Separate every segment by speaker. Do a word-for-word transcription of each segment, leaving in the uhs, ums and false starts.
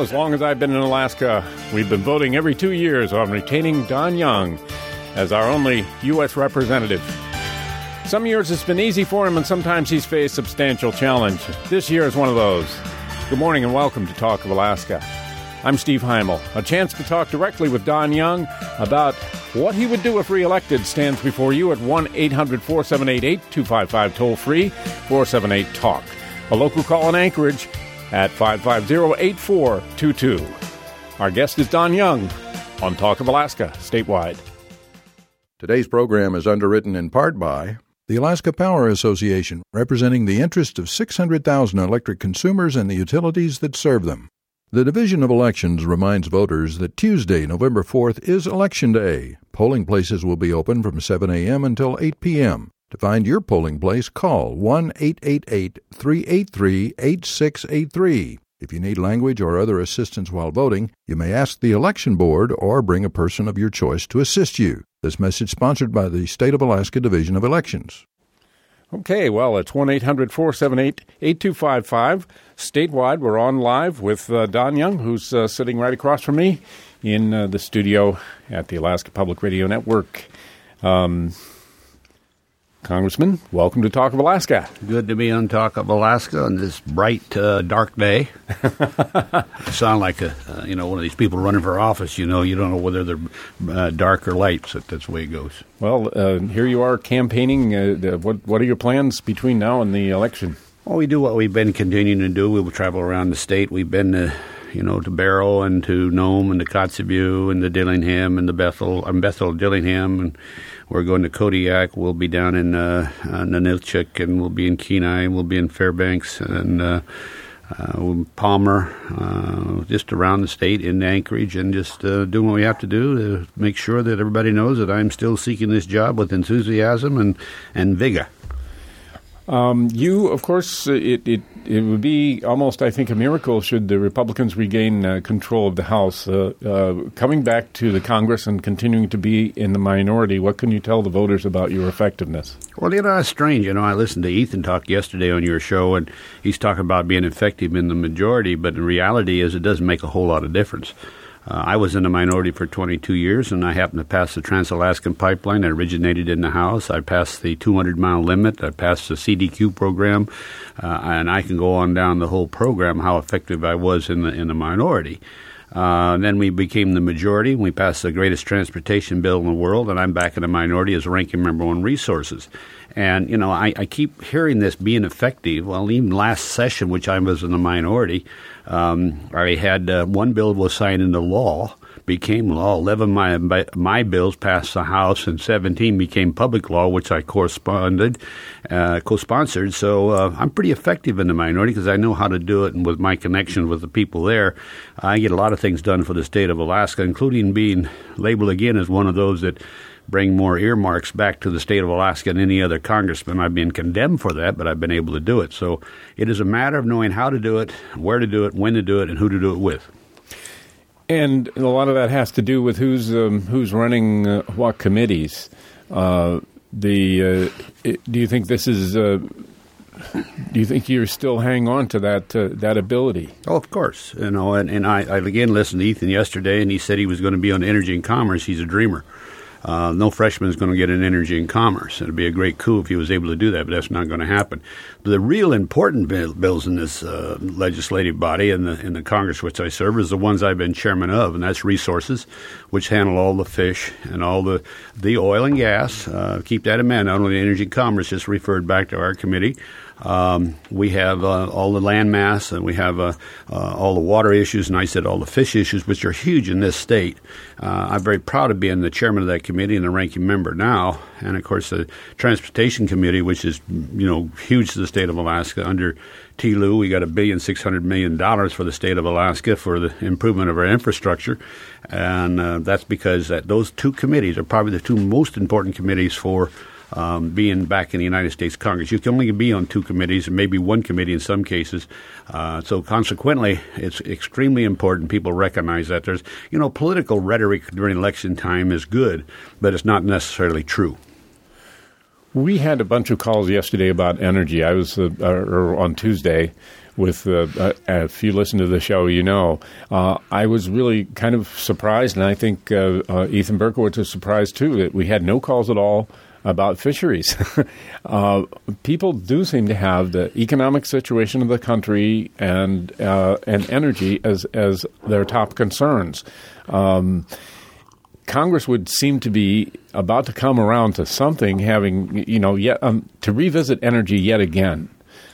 Speaker 1: as long as I've been in Alaska, we've been voting every two years on retaining Don Young as our only U S representative. Some years it's been easy for him, and sometimes he's faced substantial challenge. This year is one of those. Good morning and welcome to Talk of Alaska. I'm Steve Heimel. A chance to talk directly with Don Young about what he would do if reelected stands before you at one eight hundred four seven eight eight two five five, toll-free, four seven eight talk. A local call in Anchorage at five five zero, eight four two two. Our guest is Don Young on Talk of Alaska, statewide.
Speaker 2: Today's program is underwritten in part by the Alaska Power Association, representing the interest of six hundred thousand electric consumers and the utilities that serve them. The Division of Elections reminds voters that Tuesday, November fourth, is Election Day. Polling places will be open from seven a.m. until eight p.m. To find your polling place, call one eight eight eight, three eight three, eight six eight three. If you need language or other assistance while voting, you may ask the election board or bring a person of your choice to assist you. This message sponsored by the State of Alaska Division of Elections.
Speaker 1: Okay, well, it's one eight hundred four seven eight eight two five five. Statewide, we're on live with uh, Don Young, who's uh, sitting right across from me in uh, the studio at the Alaska Public Radio Network. Um, Congressman, welcome to Talk of Alaska.
Speaker 3: Good to be on Talk of Alaska on this bright, uh, dark day. I sound like a, uh, you know, one of these people running for office. You know, you don't know whether they're uh, dark or light, so that's the way it goes.
Speaker 1: Well, uh, here you are campaigning. Uh, the, what, what are your plans between now and the election?
Speaker 3: Well, we do what we've been continuing to do. We will travel around the state. We've been to, you know, to Barrow and to Nome and to Kotzebue and to Dillingham and to Bethel, um, Bethel, Dillingham, and we're going to Kodiak. We'll be down in uh, uh, Ninilchik, and we'll be in Kenai, and we'll be in Fairbanks, and uh, uh, Palmer, uh, just around the state in Anchorage, and just uh, doing what we have to do to make sure that everybody knows that I'm still seeking this job with enthusiasm and, and vigor.
Speaker 1: Um, you, of course, it, it it would be almost, I think, a miracle should the Republicans regain uh, control of the House. Uh, uh, coming back to the Congress and continuing to be in the minority, what can you tell the voters about your effectiveness? Well,
Speaker 3: you know, it's strange. You know, I listened to Ethan talk yesterday on your show, and he's talking about being effective in the majority, but the reality is it doesn't make a whole lot of difference. Uh, I was in the minority for twenty-two years, and I happened to pass the Trans-Alaskan Pipeline that originated in the House. I passed the two hundred mile limit. I passed the C D Q program, uh, and I can go on down the whole program how effective I was in the in the minority. Uh, then we became the majority. We passed the greatest transportation bill in the world, and I'm back in the minority as ranking member on resources. And, you know, I, I keep hearing this being effective. Well, even last session, which I was in the minority, um, I had uh, one bill was signed into law, became law. eleven of my, my bills passed the House, and seventeen became public law, which I corresponded, uh, co-sponsored. So uh, I'm pretty effective in the minority because I know how to do it, and with my connection with the people there, I get a lot of things done for the state of Alaska, including being labeled again as one of those that bring more earmarks back to the state of Alaska than any other congressman. I've been condemned for that, but I've been able to do it. So it is a matter of knowing how to do it, where to do it, when to do it, and who to do it with.
Speaker 1: And a lot of that has to do with who's um, who's running uh, what committees. Uh, the uh, it, do you think this is? Uh, do you think you're still hang on to that uh, that ability?
Speaker 3: Oh, of course. You know, and, and I, I again listened to Ethan yesterday, and he said he was going to be on Energy and Commerce. He's a dreamer. Uh, no freshman is going to get an Energy and Commerce. It would be a great coup if he was able to do that, but that's not going to happen. But the real important bill, bills in this uh, legislative body and the in the Congress which I serve is the ones I've been chairman of, and that's resources, which handle all the fish and all the the oil and gas. Uh, keep that in mind. Not only Energy and Commerce, just referred back to our committee. Um, we have uh, all the land mass, and we have uh, uh, all the water issues, and I said all the fish issues, which are huge in this state. Uh, I'm very proud of being the chairman of that committee and the ranking member now. And, of course, the Transportation Committee, which is, you know, huge to the state of Alaska. Under T L U, we got a billion six hundred million dollars for the state of Alaska for the improvement of our infrastructure. And uh, that's because that those two committees are probably the two most important committees for Um, being back in the United States Congress. You can only be on two committees and maybe one committee in some cases. Uh, so consequently, it's extremely important people recognize that. There's, you know, political rhetoric during election time is good, but it's not necessarily true.
Speaker 1: We had a bunch of calls yesterday about energy. I was, uh, or on Tuesday, with uh, uh, if you listen to the show, you know, uh, I was really kind of surprised, and I think uh, uh, Ethan Berkowitz was surprised too, that we had no calls at all about fisheries. uh, people do seem to have the economic situation of the country and uh, and energy as as their top concerns. Um, Congress would seem to be about to come around to something, having you know yet um, to revisit energy yet again.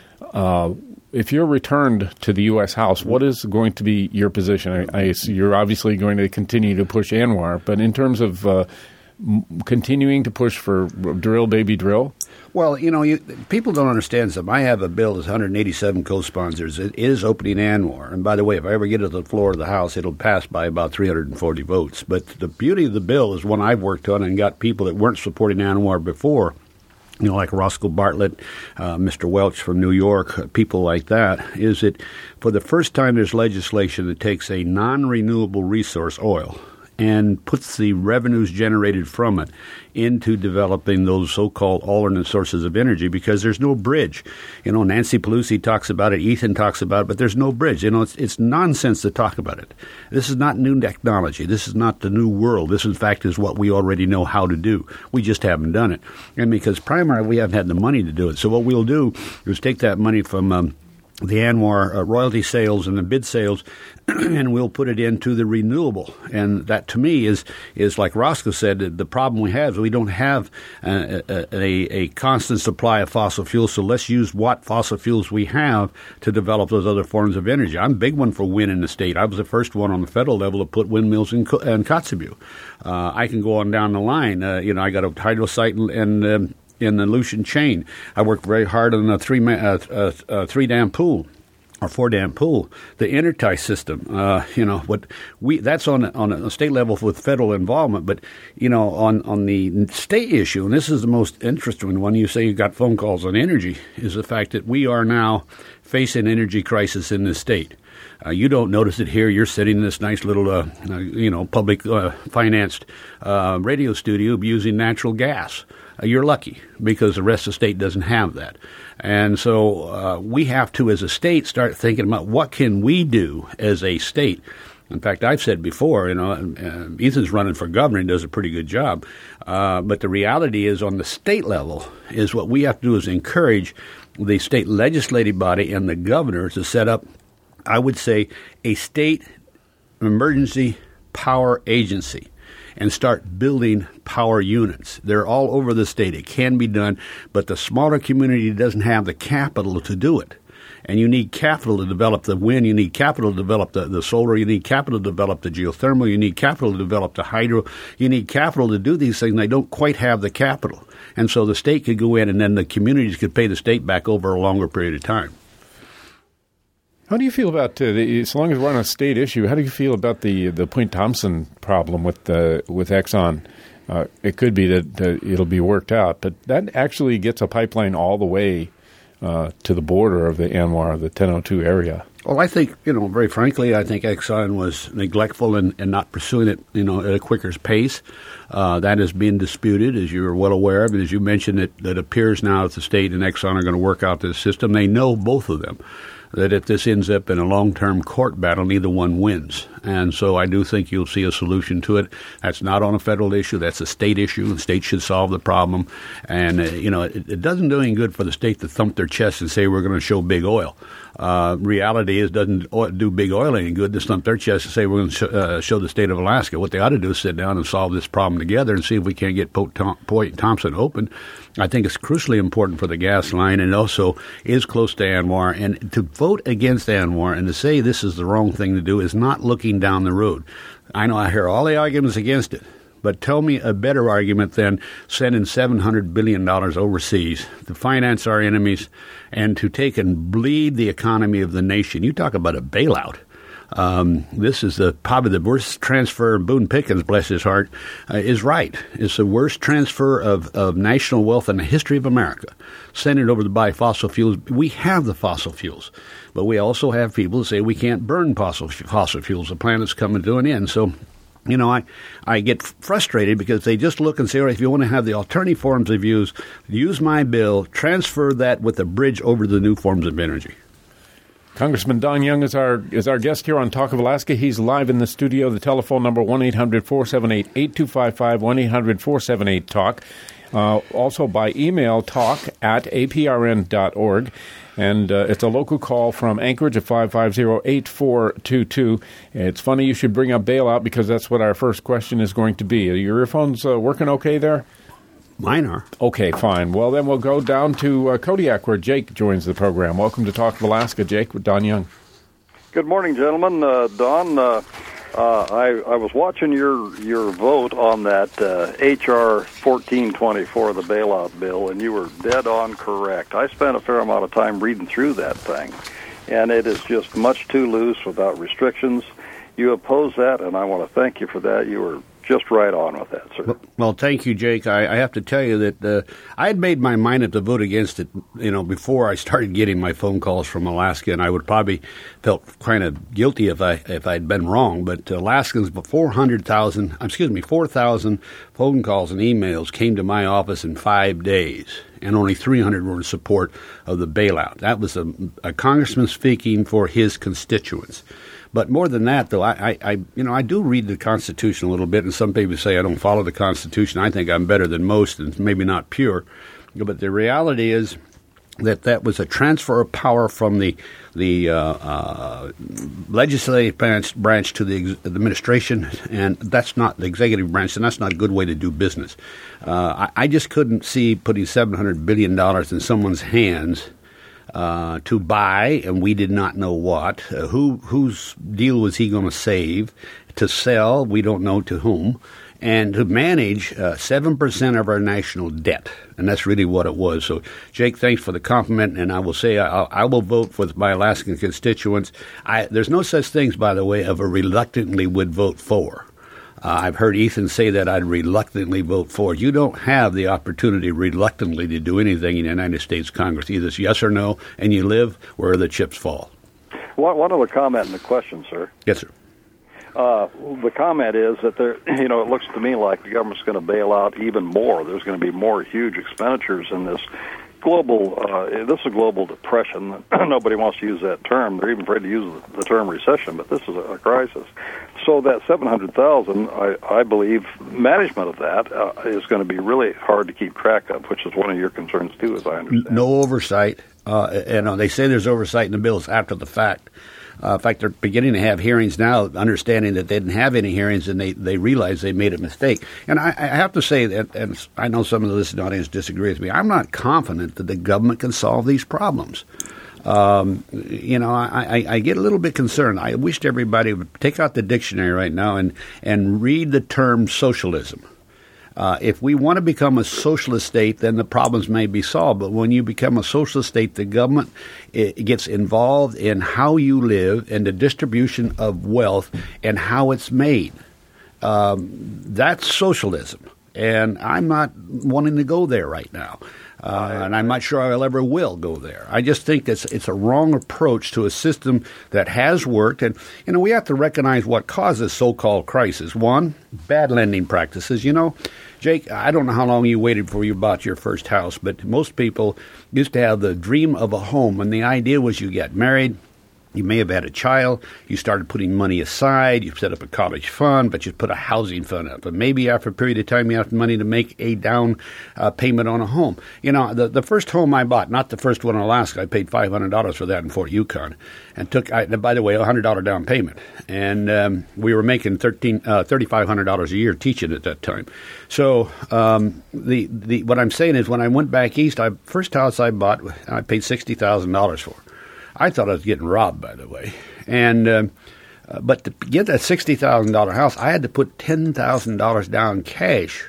Speaker 1: Uh, if you're returned to the U S House, what is going to be your position? I, I, you're obviously going to continue to push ANWR, but in terms of uh, m- continuing to push for drill, baby, drill?
Speaker 3: Well, you know, you, people don't understand something. I have a bill that's one hundred eighty-seven co-sponsors. It is opening ANWR. And by the way, if I ever get to the floor of the House, it'll pass by about three hundred forty votes. But the beauty of the bill is one I've worked on and got people that weren't supporting ANWR before, you know, like Roscoe Bartlett, uh, Mister Welch from New York, uh, people like that, is that for the first time there's legislation that takes a non-renewable resource, oil, and puts the revenues generated from it into developing those so-called alternate sources of energy, because there's no bridge. You know, Nancy Pelosi talks about it, Ethan talks about it, but there's no bridge. You know, it's, it's nonsense to talk about it. This is not new technology. This is not the new world. This, in fact, is what we already know how to do. We just haven't done it. And because primarily we haven't had the money to do it. So what we'll do is take that money from um, the ANWR uh, royalty sales and the bid sales, and we'll put it into the renewable. And that, to me, is is like Roscoe said, the problem we have is we don't have a, a, a constant supply of fossil fuels, so let's use what fossil fuels we have to develop those other forms of energy. I'm a big one for wind in the state. I was the first one on the federal level to put windmills in, in Kotzebue. Uh, I can go on down the line. Uh, you know, I got a hydro site in, in um, in the Aleutian chain. I worked very hard on a three uh, uh, uh, three dam pool or four dam pool, the intertie system. Uh, you know what we that's on on a state level with federal involvement, but you know on on the state issue, and this is the most interesting one. You say you got phone calls on energy, is the fact that we are now facing an energy crisis in this state. Uh, you don't notice it here. You're sitting in this nice little, uh, uh, you know, public uh, financed uh, radio studio using natural gas. Uh, you're lucky, because the rest of the state doesn't have that. And so uh, we have to, as a state, start thinking about what can we do as a state. In fact, I've said before, you know, uh, Ethan's running for governor and does a pretty good job. Uh, but the reality is, on the state level, is what we have to do is encourage the state legislative body and the governor to set up, I would say, a state emergency power agency and start building power units. They're all over the state. It can be done, but the smaller community doesn't have the capital to do it. And you need capital to develop the wind. You need capital to develop the, the solar. You need capital to develop the geothermal. You need capital to develop the hydro. You need capital to do these things. They don't quite have the capital. And so the state could go in, and then the communities could pay the state back over a longer period of time.
Speaker 1: How do you feel about, uh, the, as long as we're on a state issue, how do you feel about the the Point Thompson problem with the, with Exxon? Uh, it could be that uh, it'll be worked out, but that actually gets a pipeline all the way uh, to the border of the ANWR, the ten oh two area.
Speaker 3: Well, I think, you know, very frankly, I think Exxon was neglectful in, in not pursuing it, you know, at a quicker pace. Uh, that has been disputed, as you're well aware of. And as you mentioned, it, it appears now that the state and Exxon are going to work out this system. They know, both of them, that if this ends up in a long-term court battle, neither one wins. And so I do think you'll see a solution to it. That's not on a federal issue. That's a state issue. The state should solve the problem. And, uh, you know, it, it doesn't do any good for the state to thump their chest and say we're going to show big oil. Uh, reality is, doesn't do big oil any good to stump their chest and say we're going to sh- uh, show the state of Alaska. What they ought to do is sit down and solve this problem together and see if we can't get Point Thompson open. I think it's crucially important for the gas line, and also is close to ANWR. And to vote against ANWR and to say this is the wrong thing to do is not looking down the road. I know I hear all the arguments against it, but tell me a better argument than sending seven hundred billion dollars overseas to finance our enemies and to take and bleed the economy of the nation. You talk about a bailout. Um, this is the, probably the worst transfer. Boone Pickens, bless his heart, uh, is right. It's the worst transfer of, of national wealth in the history of America. Send it over to buy fossil fuels. We have the fossil fuels, but we also have people who say we can't burn fossil, fossil fuels. The planet's coming to an end. So, you know, I, I get frustrated because they just look and say, all right, if you want to have the alternative forms of use, use my bill, transfer that with a bridge over the new forms of energy.
Speaker 1: Congressman Don Young is our is our guest here on Talk of Alaska. He's live in the studio. The telephone number, one eight hundred four seven eight eight two five five, one eight hundred four seven eight talk. Uh, also by email, talk at a p r n dot org. And uh, it's a local call from Anchorage at five five zero, eight four two two. It's funny you should bring up bailout because that's what our first question is going to be. Are your earphones uh, working okay there?
Speaker 3: Mine are.
Speaker 1: Okay, fine. Well, then we'll go down to uh, Kodiak where Jake joins the program. Welcome to Talk of Alaska, Jake, with Don Young.
Speaker 4: Good morning, gentlemen. Uh, Don, uh, uh, I, I was watching your your vote on that uh, H R fourteen twenty-four, the bailout bill, and you were dead on correct. I spent a fair amount of time reading through that thing, and it is just much too loose without restrictions. You oppose that, and I want to thank you for that. You were just right on with that, sir.
Speaker 3: Well, well thank you, Jake. I, I have to tell you that uh, I had made my mind up to vote against it, you know, before I started getting my phone calls from Alaska, and I would probably felt kind of guilty if I if I'd been wrong. But Alaskans, four hundred thousand, excuse me, four thousand phone calls and emails came to my office in five days, and only three hundred were in support of the bailout. That was a, a congressman speaking for his constituents. But more than that, though, I, I, you know, I do read the Constitution a little bit, and some people say I don't follow the Constitution. I think I'm better than most, and maybe not pure. But the reality is that that was a transfer of power from the the uh, uh, legislative branch, branch to the ex- administration, and that's not the executive branch, and that's not a good way to do business. Uh, I, I just couldn't see putting seven hundred billion dollars in someone's hands Uh, to buy, and we did not know what. Uh, who whose deal was he going to save? To sell, we don't know to whom. And to manage uh, seven percent of our national debt. And that's really what it was. So, Jake, thanks for the compliment, and I will say I, I will vote for my Alaskan constituents. I, there's no such things, by the way, of a reluctantly would vote for. Uh, I've heard Ethan say that I'd reluctantly vote for. You don't have the opportunity reluctantly to do anything in the United States Congress. Either it's yes or no, and you live where the chips fall.
Speaker 4: One, one other comment and a question, sir.
Speaker 3: Yes, sir.
Speaker 4: Uh, the comment is that there, you know, it looks to me like the government's going to bail out even more. There's going to be more huge expenditures in this global, uh, this is a global depression. Nobody wants to use that term. They're even afraid to use the term recession, but this is a, a crisis. So that seven hundred thousand, I, I believe, management of that uh, is going to be really hard to keep track of, which is one of your concerns, too, as I understand.
Speaker 3: No oversight. Uh, and uh, they say there's oversight in the bills after the fact. Uh, in fact, they're beginning to have hearings now, understanding that they didn't have any hearings, and they, they realize they made a mistake. And I, I have to say that, and I know some of the listening audience disagree with me, I'm not confident that the government can solve these problems. Um, you know, I, I, I get a little bit concerned. I wished everybody would take out the dictionary right now and, and read the term socialism. Uh, if we want to become a socialist state, then the problems may be solved. But when you become a socialist state, the government it gets involved in how you live and the distribution of wealth and how it's made. Um, that's socialism. And I'm not wanting to go there right now. Uh, and I'm not sure I'll ever will go there. I just think it's it's a wrong approach to a system that has worked. And, you know, we have to recognize what causes so-called crisis. One, bad lending practices. You know, Jake, I don't know how long you waited before you bought your first house, but most people used to have the dream of a home. And the idea was you get married. You may have had a child. You started putting money aside. You set up a college fund, but you put a housing fund up. And maybe after a period of time, you have money to make a down uh, payment on a home. You know, the, the first home I bought, not the first one in Alaska, I paid five hundred dollars for that in Fort Yukon. And took, I, by the way, a one hundred dollars down payment. And um, we were making thirteen, uh, three thousand five hundred dollars a year teaching at that time. So um, the, the what I'm saying is when I went back east, I first house I bought, I paid sixty thousand dollars for. I thought I was getting robbed, by the way. And um, uh, but to get that sixty thousand dollars house, I had to put ten thousand dollars down cash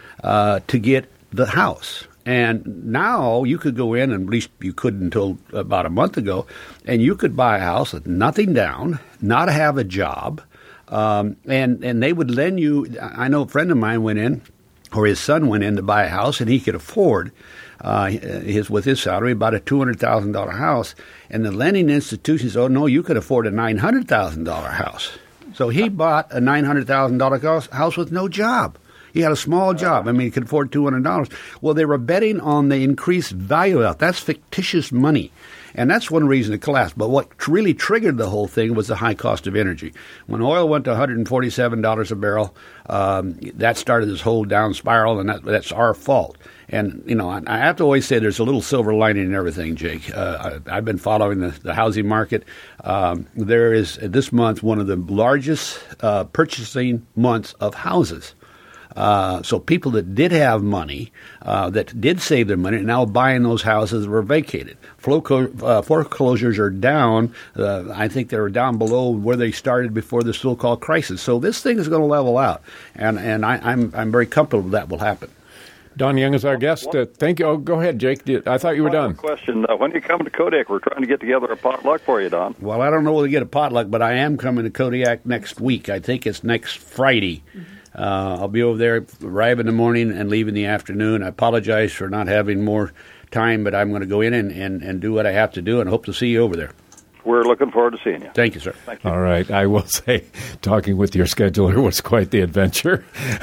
Speaker 3: uh, to get the house. And now you could go in, and at least you could until about a month ago, and you could buy a house with nothing down, not have a job, um, and, and they would lend you. I know a friend of mine went in, or his son went in to buy a house, and he could afford Uh, his with his salary about a two hundred thousand dollar house, and the lending institutions, oh no, you could afford a nine hundred thousand dollar house. So he bought a nine hundred thousand dollar house with no job, He had a small job. I mean, he could afford two hundred dollars. Well, they were betting on the increased value of that. That's fictitious money. And that's one reason it collapsed. But what really triggered the whole thing was the high cost of energy. When oil went to one hundred forty-seven dollars a barrel, um, that started this whole down spiral, and that, that's our fault. And, you know, I, I have to always say there's a little silver lining in everything, Jake. Uh, I, I've been following the, the housing market. Um, there is, this month, one of the largest uh, purchasing months of houses. Uh, so people that did have money, uh, that did save their money, are now buying those houses that were vacated. Foreclo- uh, foreclosures are down. Uh, I think they were down below where they started before the so-called crisis. So this thing is going to level out, and and I, I'm I'm very comfortable that will happen.
Speaker 1: Don Young is our guest. Uh, thank you. Oh, go ahead, Jake. I thought you were done.
Speaker 4: Question: uh, When you come to Kodiak, we're trying to get together a potluck for you, Don.
Speaker 3: Well, I don't know whether to get a potluck, but I am coming to Kodiak next week. I think it's next Friday. Uh, I'll be over there, arrive in the morning and leave in the afternoon. I apologize for not having more time, but I'm going to go in and, and, and do what I have to do, and hope to see you over there.
Speaker 4: We're looking forward to seeing you.
Speaker 3: Thank you, sir.
Speaker 4: Thank you.
Speaker 1: All right. I will say, talking with your scheduler was quite the adventure.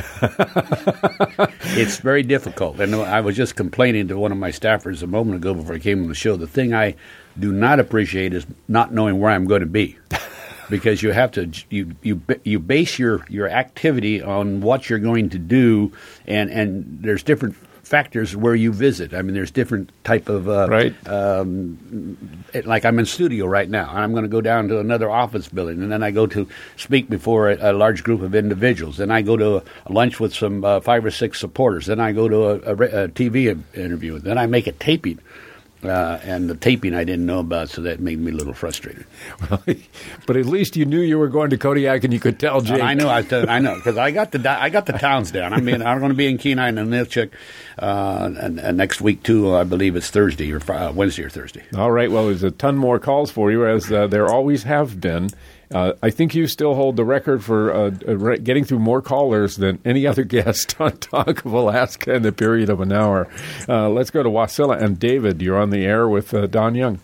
Speaker 3: It's very difficult. And I was just complaining to one of my staffers a moment ago before I came on the show. The thing I do not appreciate is not knowing where I'm going to be. Because you have to you you you base your, your activity on what you're going to do, and, and there's different factors where you visit. I mean, there's different type of uh,
Speaker 1: right.
Speaker 3: Um, it, like I'm in studio right now, and I'm going to go down to another office building, and then I go to speak before a, a large group of individuals. Then I go to a, a lunch with some uh, five or six supporters. Then I go to a, a, a T V interview. Then I make a taping. Uh, and the taping I didn't know about, so that made me a little frustrated.
Speaker 1: Well, but at least you knew you were going to Kodiak, and you could tell Jake.
Speaker 3: Uh, I know, I, t- I know, because I got the I got the towns down. I mean, I'm going to be in Kenai and Nilchuk uh, and, and next week too. I believe it's Thursday or uh, Wednesday or Thursday.
Speaker 1: All right. Well, there's a ton more calls for you, as uh, there always have been. Uh, I think you still hold the record for uh, uh, getting through more callers than any other guest on Talk of Alaska in the period of an hour. Uh, let's go to Wasilla. And David, you're on the air with uh, Don Young.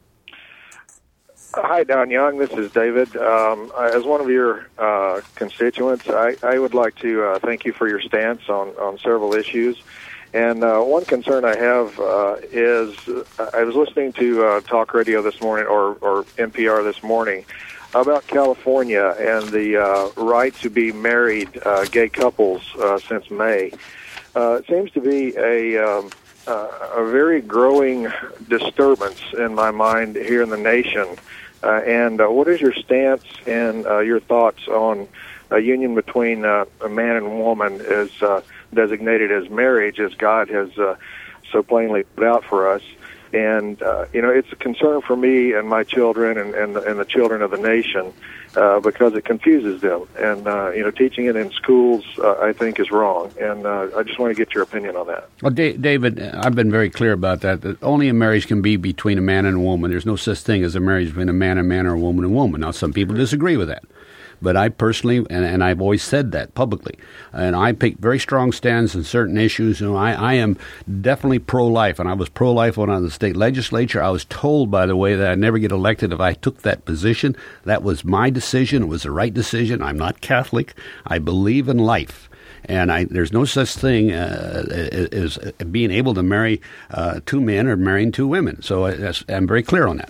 Speaker 5: Hi, Don Young. This is David. Um, as one of your uh, constituents, I, I would like to uh, thank you for your stance on, on several issues. And uh, one concern I have uh, is uh, I was listening to uh, talk radio this morning, or, or N P R this morning, about California and the uh, right to be married uh, gay couples uh, since May. Uh, it seems to be a, um, uh, a very growing disturbance in my mind here in the nation. Uh, and uh, what is your stance and uh, your thoughts on a union between uh, a man and woman as uh, designated as marriage, as God has uh, so plainly put out for us? And, uh, you know, it's a concern for me and my children and, and, the, and the children of the nation uh, because it confuses them. And, uh, you know, teaching it in schools, uh, I think, is wrong. And uh, I just want to get your opinion on that.
Speaker 3: Well, da- David, I've been very clear about that, that only a marriage can be between a man and a woman. There's no such thing as a marriage between a man and a man or a woman and a woman. Now, some people disagree with that. But I personally, and, and I've always said that publicly, and I take very strong stands in certain issues. You know, I, I am definitely pro-life, and I was pro-life when I was in the state legislature. I was told, by the way, that I'd never get elected if I took that position. That was my decision. It was the right decision. I'm not Catholic. I believe in life. And I, there's no such thing uh, as being able to marry uh, two men or marrying two women. So I, I'm very clear on that.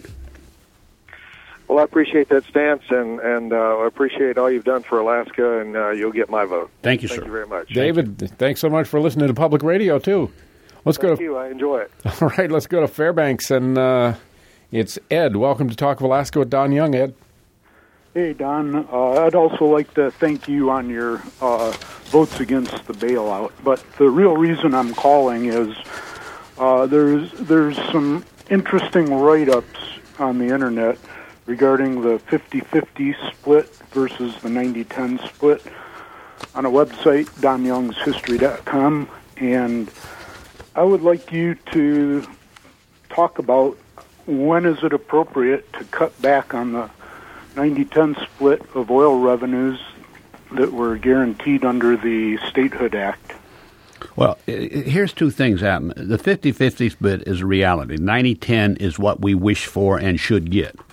Speaker 5: Well, I appreciate that stance, and, and uh, I appreciate all you've done for Alaska, and uh, you'll get my vote.
Speaker 3: Thank you,
Speaker 5: Thank
Speaker 3: sir.
Speaker 5: you very much.
Speaker 1: David, Thank thanks so much for listening to public radio, too. Let's
Speaker 5: Thank
Speaker 1: go to,
Speaker 5: you. I enjoy it.
Speaker 1: All right, let's go to Fairbanks, and uh, it's Ed. Welcome to Talk of Alaska with Don Young, Ed.
Speaker 6: Hey, Don. Uh, I'd also like to thank you on your uh, votes against the bailout. But the real reason I'm calling is uh, there's there's some interesting write-ups on the Internet regarding the fifty-fifty split versus the ninety ten split on a website, don youngs history dot com. And I would like you to talk about when is it appropriate to cut back on the ninety ten split of oil revenues that were guaranteed under the Statehood Act.
Speaker 3: Well, here's two things happen. The fifty-fifty split is a reality. ninety ten is what we wish for and should get.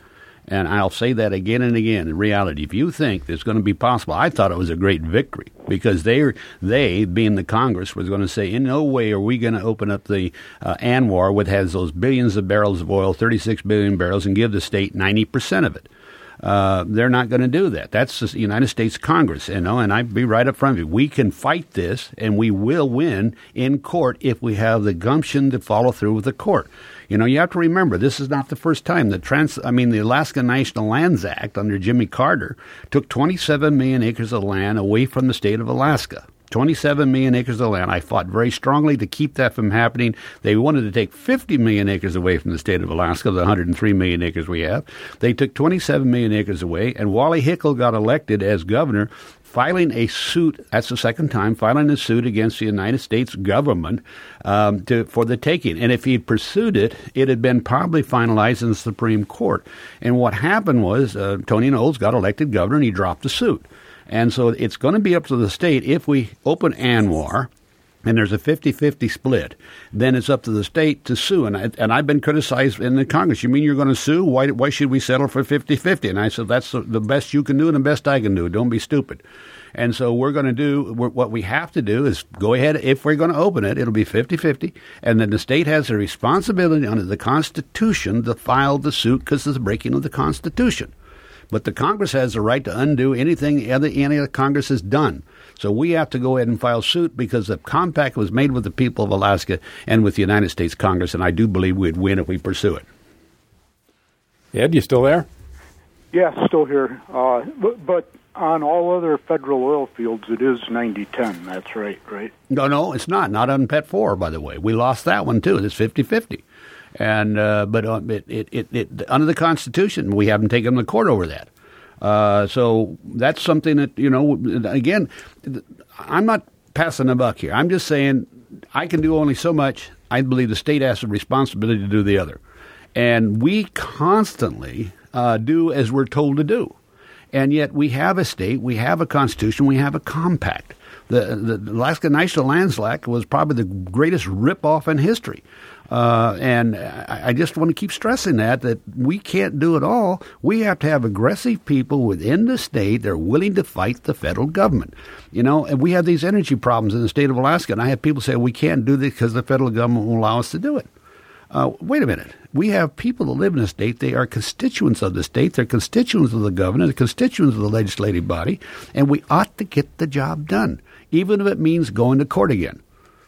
Speaker 3: And I'll say that again and again. In reality, if you think it's going to be possible, I thought it was a great victory because they, they being the Congress, was going to say, in no way are we going to open up the uh, ANWR, which has those billions of barrels of oil, thirty-six billion barrels, and give the state ninety percent of it. Uh, they're not going to do that. That's the United States Congress, you know, and I'd be right up front of you. We can fight this, and we will win in court if we have the gumption to follow through with the court. You know, you have to remember, this is not the first time. The trans, I mean, the Alaska National Lands Act under Jimmy Carter took twenty-seven million acres of land away from the state of Alaska. twenty-seven million acres of land. I fought very strongly to keep that from happening. They wanted to take fifty million acres away from the state of Alaska, the one hundred three million acres we have. They took twenty-seven million acres away, and Wally Hickel got elected as governor, filing a suit, that's the second time, filing a suit against the United States government um, to, for the taking. And if he'd pursued it, it had been probably finalized in the Supreme Court. And what happened was uh, Tony Knowles got elected governor, and he dropped the suit. And so it's going to be up to the state. If we open ANWR and there's a fifty-fifty split, then it's up to the state to sue. And, I, and I've been criticized in the Congress. You mean you're going to sue? Why, why should we settle for fifty-fifty? And I said, that's the, the best you can do and the best I can do. Don't be stupid. And so we're going to do we're, what we have to do is go ahead. If we're going to open it, it'll be fifty-fifty. And then the state has a responsibility under the Constitution to file the suit because it's a breaking of the Constitution. But the Congress has the right to undo anything other, any of the Congress has done. So we have to go ahead and file suit because the compact was made with the people of Alaska and with the United States Congress, and I do believe we'd win if we pursue it.
Speaker 1: Ed, you still there?
Speaker 6: Yeah, still here. Uh, but, but on all other federal oil fields, it is ninety ten. That's right, right?
Speaker 3: No, no, it's not. Not on Pet four, by the way. We lost that one, too. It's fifty-fifty. And uh, but uh, it, it, it, it, under the Constitution, we haven't taken the court over that. Uh, so that's something that, you know, again, I'm not passing the buck here. I'm just saying I can do only so much. I believe the state has a responsibility to do the other. And we constantly uh, do as we're told to do. And yet we have a state, we have a constitution, we have a compact. The, the Alaska National Lands Act was probably the greatest ripoff in history. Uh, and I, I just want to keep stressing that, that we can't do it all. We have to have aggressive people within the state that are willing to fight the federal government. You know, and we have these energy problems in the state of Alaska, and I have people say, we can't do this because the federal government won't allow us to do it. Uh, wait a minute. We have people that live in the state. They are constituents of the state. They're constituents of the governor. They're constituents of the legislative body. And we ought to get the job done, even if it means going to court again.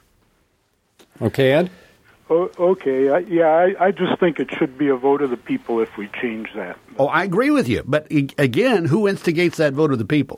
Speaker 1: Okay, Ed?
Speaker 6: Oh, okay. I, yeah, I, I just think it should be a vote of the people if we change that.
Speaker 3: Oh, I agree with you. But, again, who instigates that vote of the people?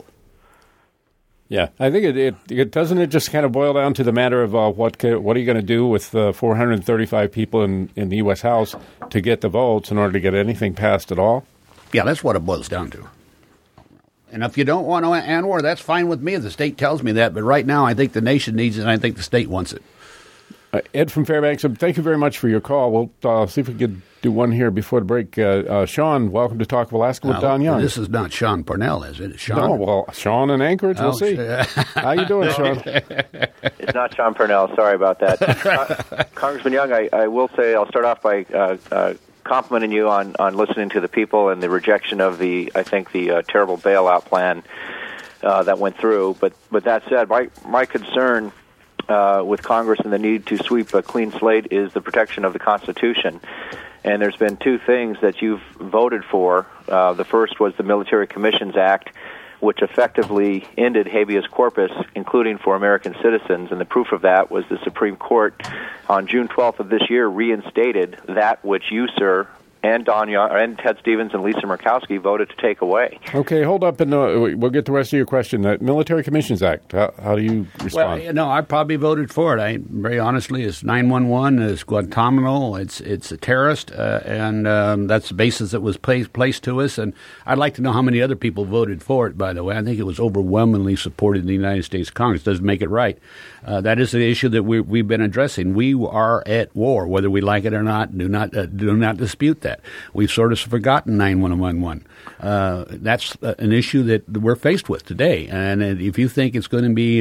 Speaker 1: Yeah, I think it, it, it doesn't it just kind of boil down to the matter of uh, what what are you going to do with uh, four hundred thirty-five people in, in the U S House to get the votes in order to get anything passed at all?
Speaker 3: Yeah, that's what it boils down to. And if you don't want ANWR, that's fine with me. The state tells me that. But right now, I think the nation needs it, and I think the state wants it.
Speaker 1: Uh, Ed from Fairbanks, thank you very much for your call. We'll uh, see if we could do one here before the break. Uh, uh, Sean, welcome to Talk of Alaska with
Speaker 3: now,
Speaker 1: Don Young.
Speaker 3: This is not Sean Parnell, is it? It's Sean?
Speaker 1: No, well, Sean in Anchorage. We'll
Speaker 3: oh,
Speaker 1: see. How you doing, Sean?
Speaker 7: It's not Sean Parnell. Sorry about that. uh, Congressman Young, I, I will say I'll start off by uh, uh, complimenting you on, on listening to the people and the rejection of the, I think, the uh, terrible bailout plan uh, that went through. But, but that said, my, my concern Uh, with Congress and the need to sweep a clean slate is the protection of the Constitution. And there's been two things that you've voted for. Uh, the first was the Military Commissions Act, which effectively ended habeas corpus, including for American citizens. And the proof of that was the Supreme Court on June twelfth of this year reinstated that which you, sir, and Don Young, and Ted Stevens and Lisa Murkowski voted to take away.
Speaker 1: Okay, hold up, and uh, we'll get the rest of your question. The Military Commissions Act, how, how do you respond?
Speaker 3: Well, no, I probably voted for it. I very honestly, it's nine one one, it's Guantanamo, it's it's a terrorist, uh, and um, that's the basis that was placed, placed to us. And I'd like to know how many other people voted for it, by the way. I think it was overwhelmingly supported in the United States Congress. Doesn't make it right. Uh, that is the issue that we, we've been addressing. We are at war, whether we like it or not. Do not uh, do not dispute that. We've sort of forgotten nine one one. Uh, that's uh, an issue that we're faced with today. And if you think it's going to be um,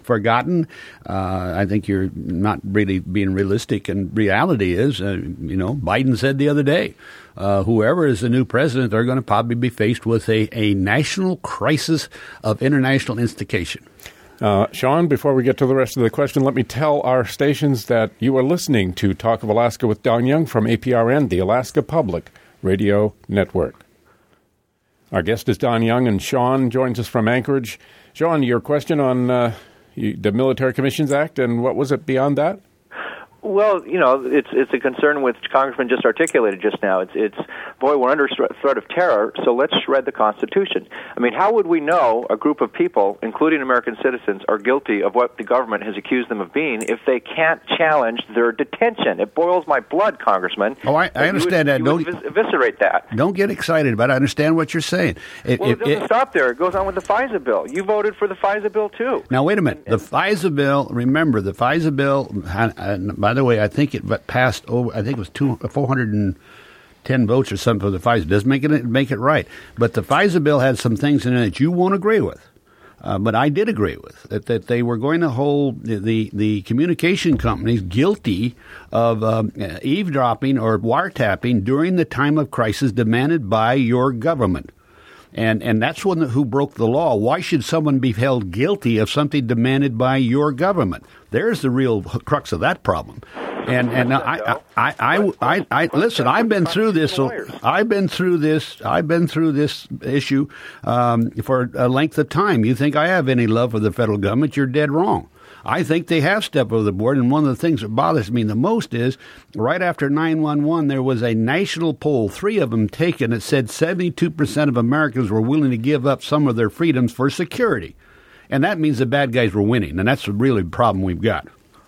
Speaker 3: forgotten. Uh, I think you're not really being realistic. And reality is, uh, you know, Biden said the other day, uh, whoever is the new president, they're going to probably be faced with a, a national crisis of international instigation.
Speaker 1: Uh, Sean, before we get to the rest of the question, let me tell our stations that you are listening to Talk of Alaska with Don Young from A P R N, the Alaska Public Radio Network. Our guest is Don Young, and Sean joins us from Anchorage. Sean, your question on uh, the Military Commissions Act, and what was it beyond that?
Speaker 7: Well, you know, it's it's a concern which Congressman just articulated just now. It's it's boy, we're under threat of terror, so let's shred the Constitution. I mean, how would we know a group of people, including American citizens, are guilty of what the government has accused them of being if they can't challenge their detention? It boils my blood, Congressman.
Speaker 3: Oh, I, I understand
Speaker 7: would,
Speaker 3: that. Don't
Speaker 7: evis- eviscerate that.
Speaker 3: Don't get excited about it. I understand what you're saying. It,
Speaker 7: well, it,
Speaker 3: it
Speaker 7: doesn't
Speaker 3: it,
Speaker 7: stop there. It goes on with the FISA bill. You voted for the FISA bill too.
Speaker 3: Now, wait a minute.
Speaker 7: And, and,
Speaker 3: the FISA bill. Remember, the FISA bill. And by the way, I think it passed over. I think it was two, four hundred and ten votes or something for the FISA. It doesn't make it make it right. But the FISA bill had some things in it that you won't agree with. Uh, but I did agree with that, that they were going to hold the, the, the communication companies guilty of um, eavesdropping or wiretapping during the time of crisis demanded by your government. And and that's one who broke the law. Why should someone be held guilty of something demanded by your government? There's the real crux of that problem. And and I I I, I, I listen. I've been through this. I've been through this. I've been through this issue um, for a length of time. You think I have any love for the federal government? You're dead wrong. I think they have stepped over the board, and one of the things that bothers me the most is right after nine one one, there was a national poll, three of them taken, that said seventy-two percent of Americans were willing to give up some of their freedoms for security. And that means the bad guys were winning, and that's the really problem we've got.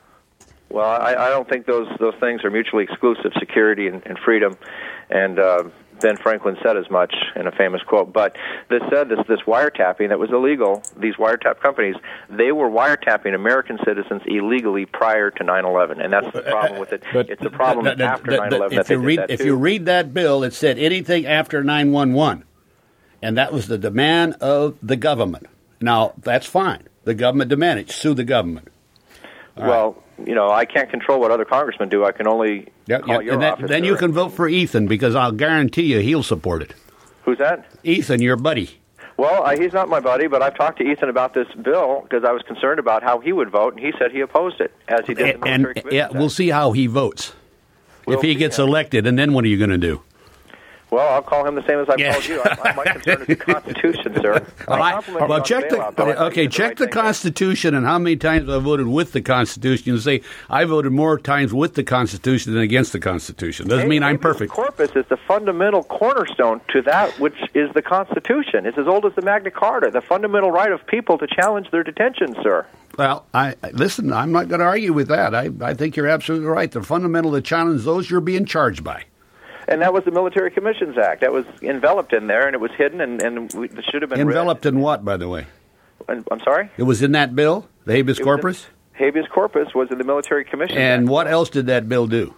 Speaker 7: Well, I, I don't think those those things are mutually exclusive, security and, and freedom. And uh, Ben Franklin said as much in a famous quote. But this said this this wiretapping that was illegal. These wiretap companies, they were wiretapping American citizens illegally prior to nine eleven, and that's the problem with it.
Speaker 3: But
Speaker 7: it's the problem
Speaker 3: that, that,
Speaker 7: after
Speaker 3: that,
Speaker 7: nine eleven.
Speaker 3: If you read if you read that bill, it said anything after nine one one, and that was the demand of the government. Now that's fine. The government demanded. Sue the government. All
Speaker 7: well.
Speaker 3: Right.
Speaker 7: You know, I can't control what other congressmen do. I can only
Speaker 3: yep,
Speaker 7: call
Speaker 3: yep.
Speaker 7: your
Speaker 3: and that,
Speaker 7: office.
Speaker 3: Then you can vote for Ethan, because I'll guarantee you he'll support it.
Speaker 7: Who's that?
Speaker 3: Ethan, your buddy.
Speaker 7: Well, uh, he's not my buddy, but I've talked to Ethan about this bill because I was concerned about how he would vote, and he said he opposed it, as he did the
Speaker 3: and,
Speaker 7: Military
Speaker 3: and yeah,
Speaker 7: Commissions
Speaker 3: we'll
Speaker 7: Act.
Speaker 3: see how he votes.
Speaker 7: We'll
Speaker 3: if he
Speaker 7: see,
Speaker 3: gets
Speaker 7: yeah.
Speaker 3: elected, and then what are you going to do?
Speaker 7: Well, I'll call him the same as I've
Speaker 3: Yeah.
Speaker 7: called you. I, my concern is the Constitution, sir.
Speaker 3: Well, I,
Speaker 7: compliment
Speaker 3: well
Speaker 7: you
Speaker 3: check
Speaker 7: on
Speaker 3: the
Speaker 7: bailout, but I think
Speaker 3: okay.
Speaker 7: it's
Speaker 3: Check
Speaker 7: right
Speaker 3: the
Speaker 7: thing to-
Speaker 3: Constitution and how many times I voted with the Constitution. And say I voted more times with the Constitution than against the Constitution. Doesn't mean I'm
Speaker 7: Habeas
Speaker 3: perfect.
Speaker 7: Corpus is the fundamental cornerstone to that which is the Constitution. It's as old as the Magna Carta, the fundamental right of people to challenge their detention, sir.
Speaker 3: Well, I I- listen. I'm not going to argue with that. I I think you're absolutely right. The fundamental to challenge those you're being charged by.
Speaker 7: And that was the Military Commissions Act. That was enveloped in there, and it was hidden, and, and we, it should have been
Speaker 3: Enveloped in what, by the way?
Speaker 7: read. I'm sorry?
Speaker 3: It was in that bill, the habeas
Speaker 7: It was in-
Speaker 3: corpus.
Speaker 7: Habeas corpus was in the Military Commissions Act.
Speaker 3: And what else did that bill do?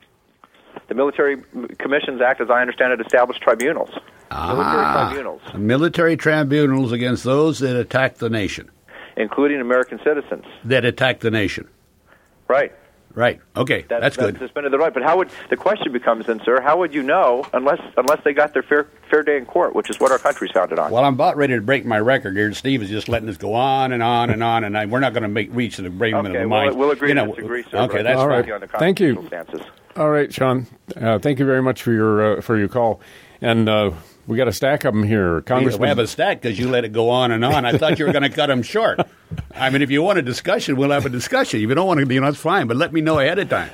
Speaker 7: The Military Commissions Act, as I understand it, established tribunals. Military
Speaker 3: Ah,
Speaker 7: tribunals,
Speaker 3: military tribunals against those that attack the nation.
Speaker 7: including American citizens.
Speaker 3: That attack the nation.
Speaker 7: Right.
Speaker 3: Right. Okay.
Speaker 7: That,
Speaker 3: that's good.
Speaker 7: That suspended the right. But how would the question becomes then, sir? How would you know unless unless they got their fair fair day in court, which is what our country's founded on?
Speaker 3: Well, I'm about ready to break my record here. Steve is just letting us go on and on and on, and I, we're not going to make reach the agreement
Speaker 7: okay,
Speaker 3: of the
Speaker 7: we'll,
Speaker 3: mind.
Speaker 7: we'll agree
Speaker 3: you
Speaker 7: to
Speaker 3: know,
Speaker 7: disagree, sir.
Speaker 3: Okay, that's
Speaker 1: all right.
Speaker 7: On the
Speaker 1: Thank you.
Speaker 7: stances.
Speaker 1: All right, Sean. Uh, thank you very much for your uh, for your call. And uh, we got a stack of them here, Congressman.
Speaker 3: We have a stack because you let it go on and on. I thought you were going to cut them short. I mean, if you want a discussion, we'll have a discussion. If you don't want to, you know, that's fine. But let me know ahead of time.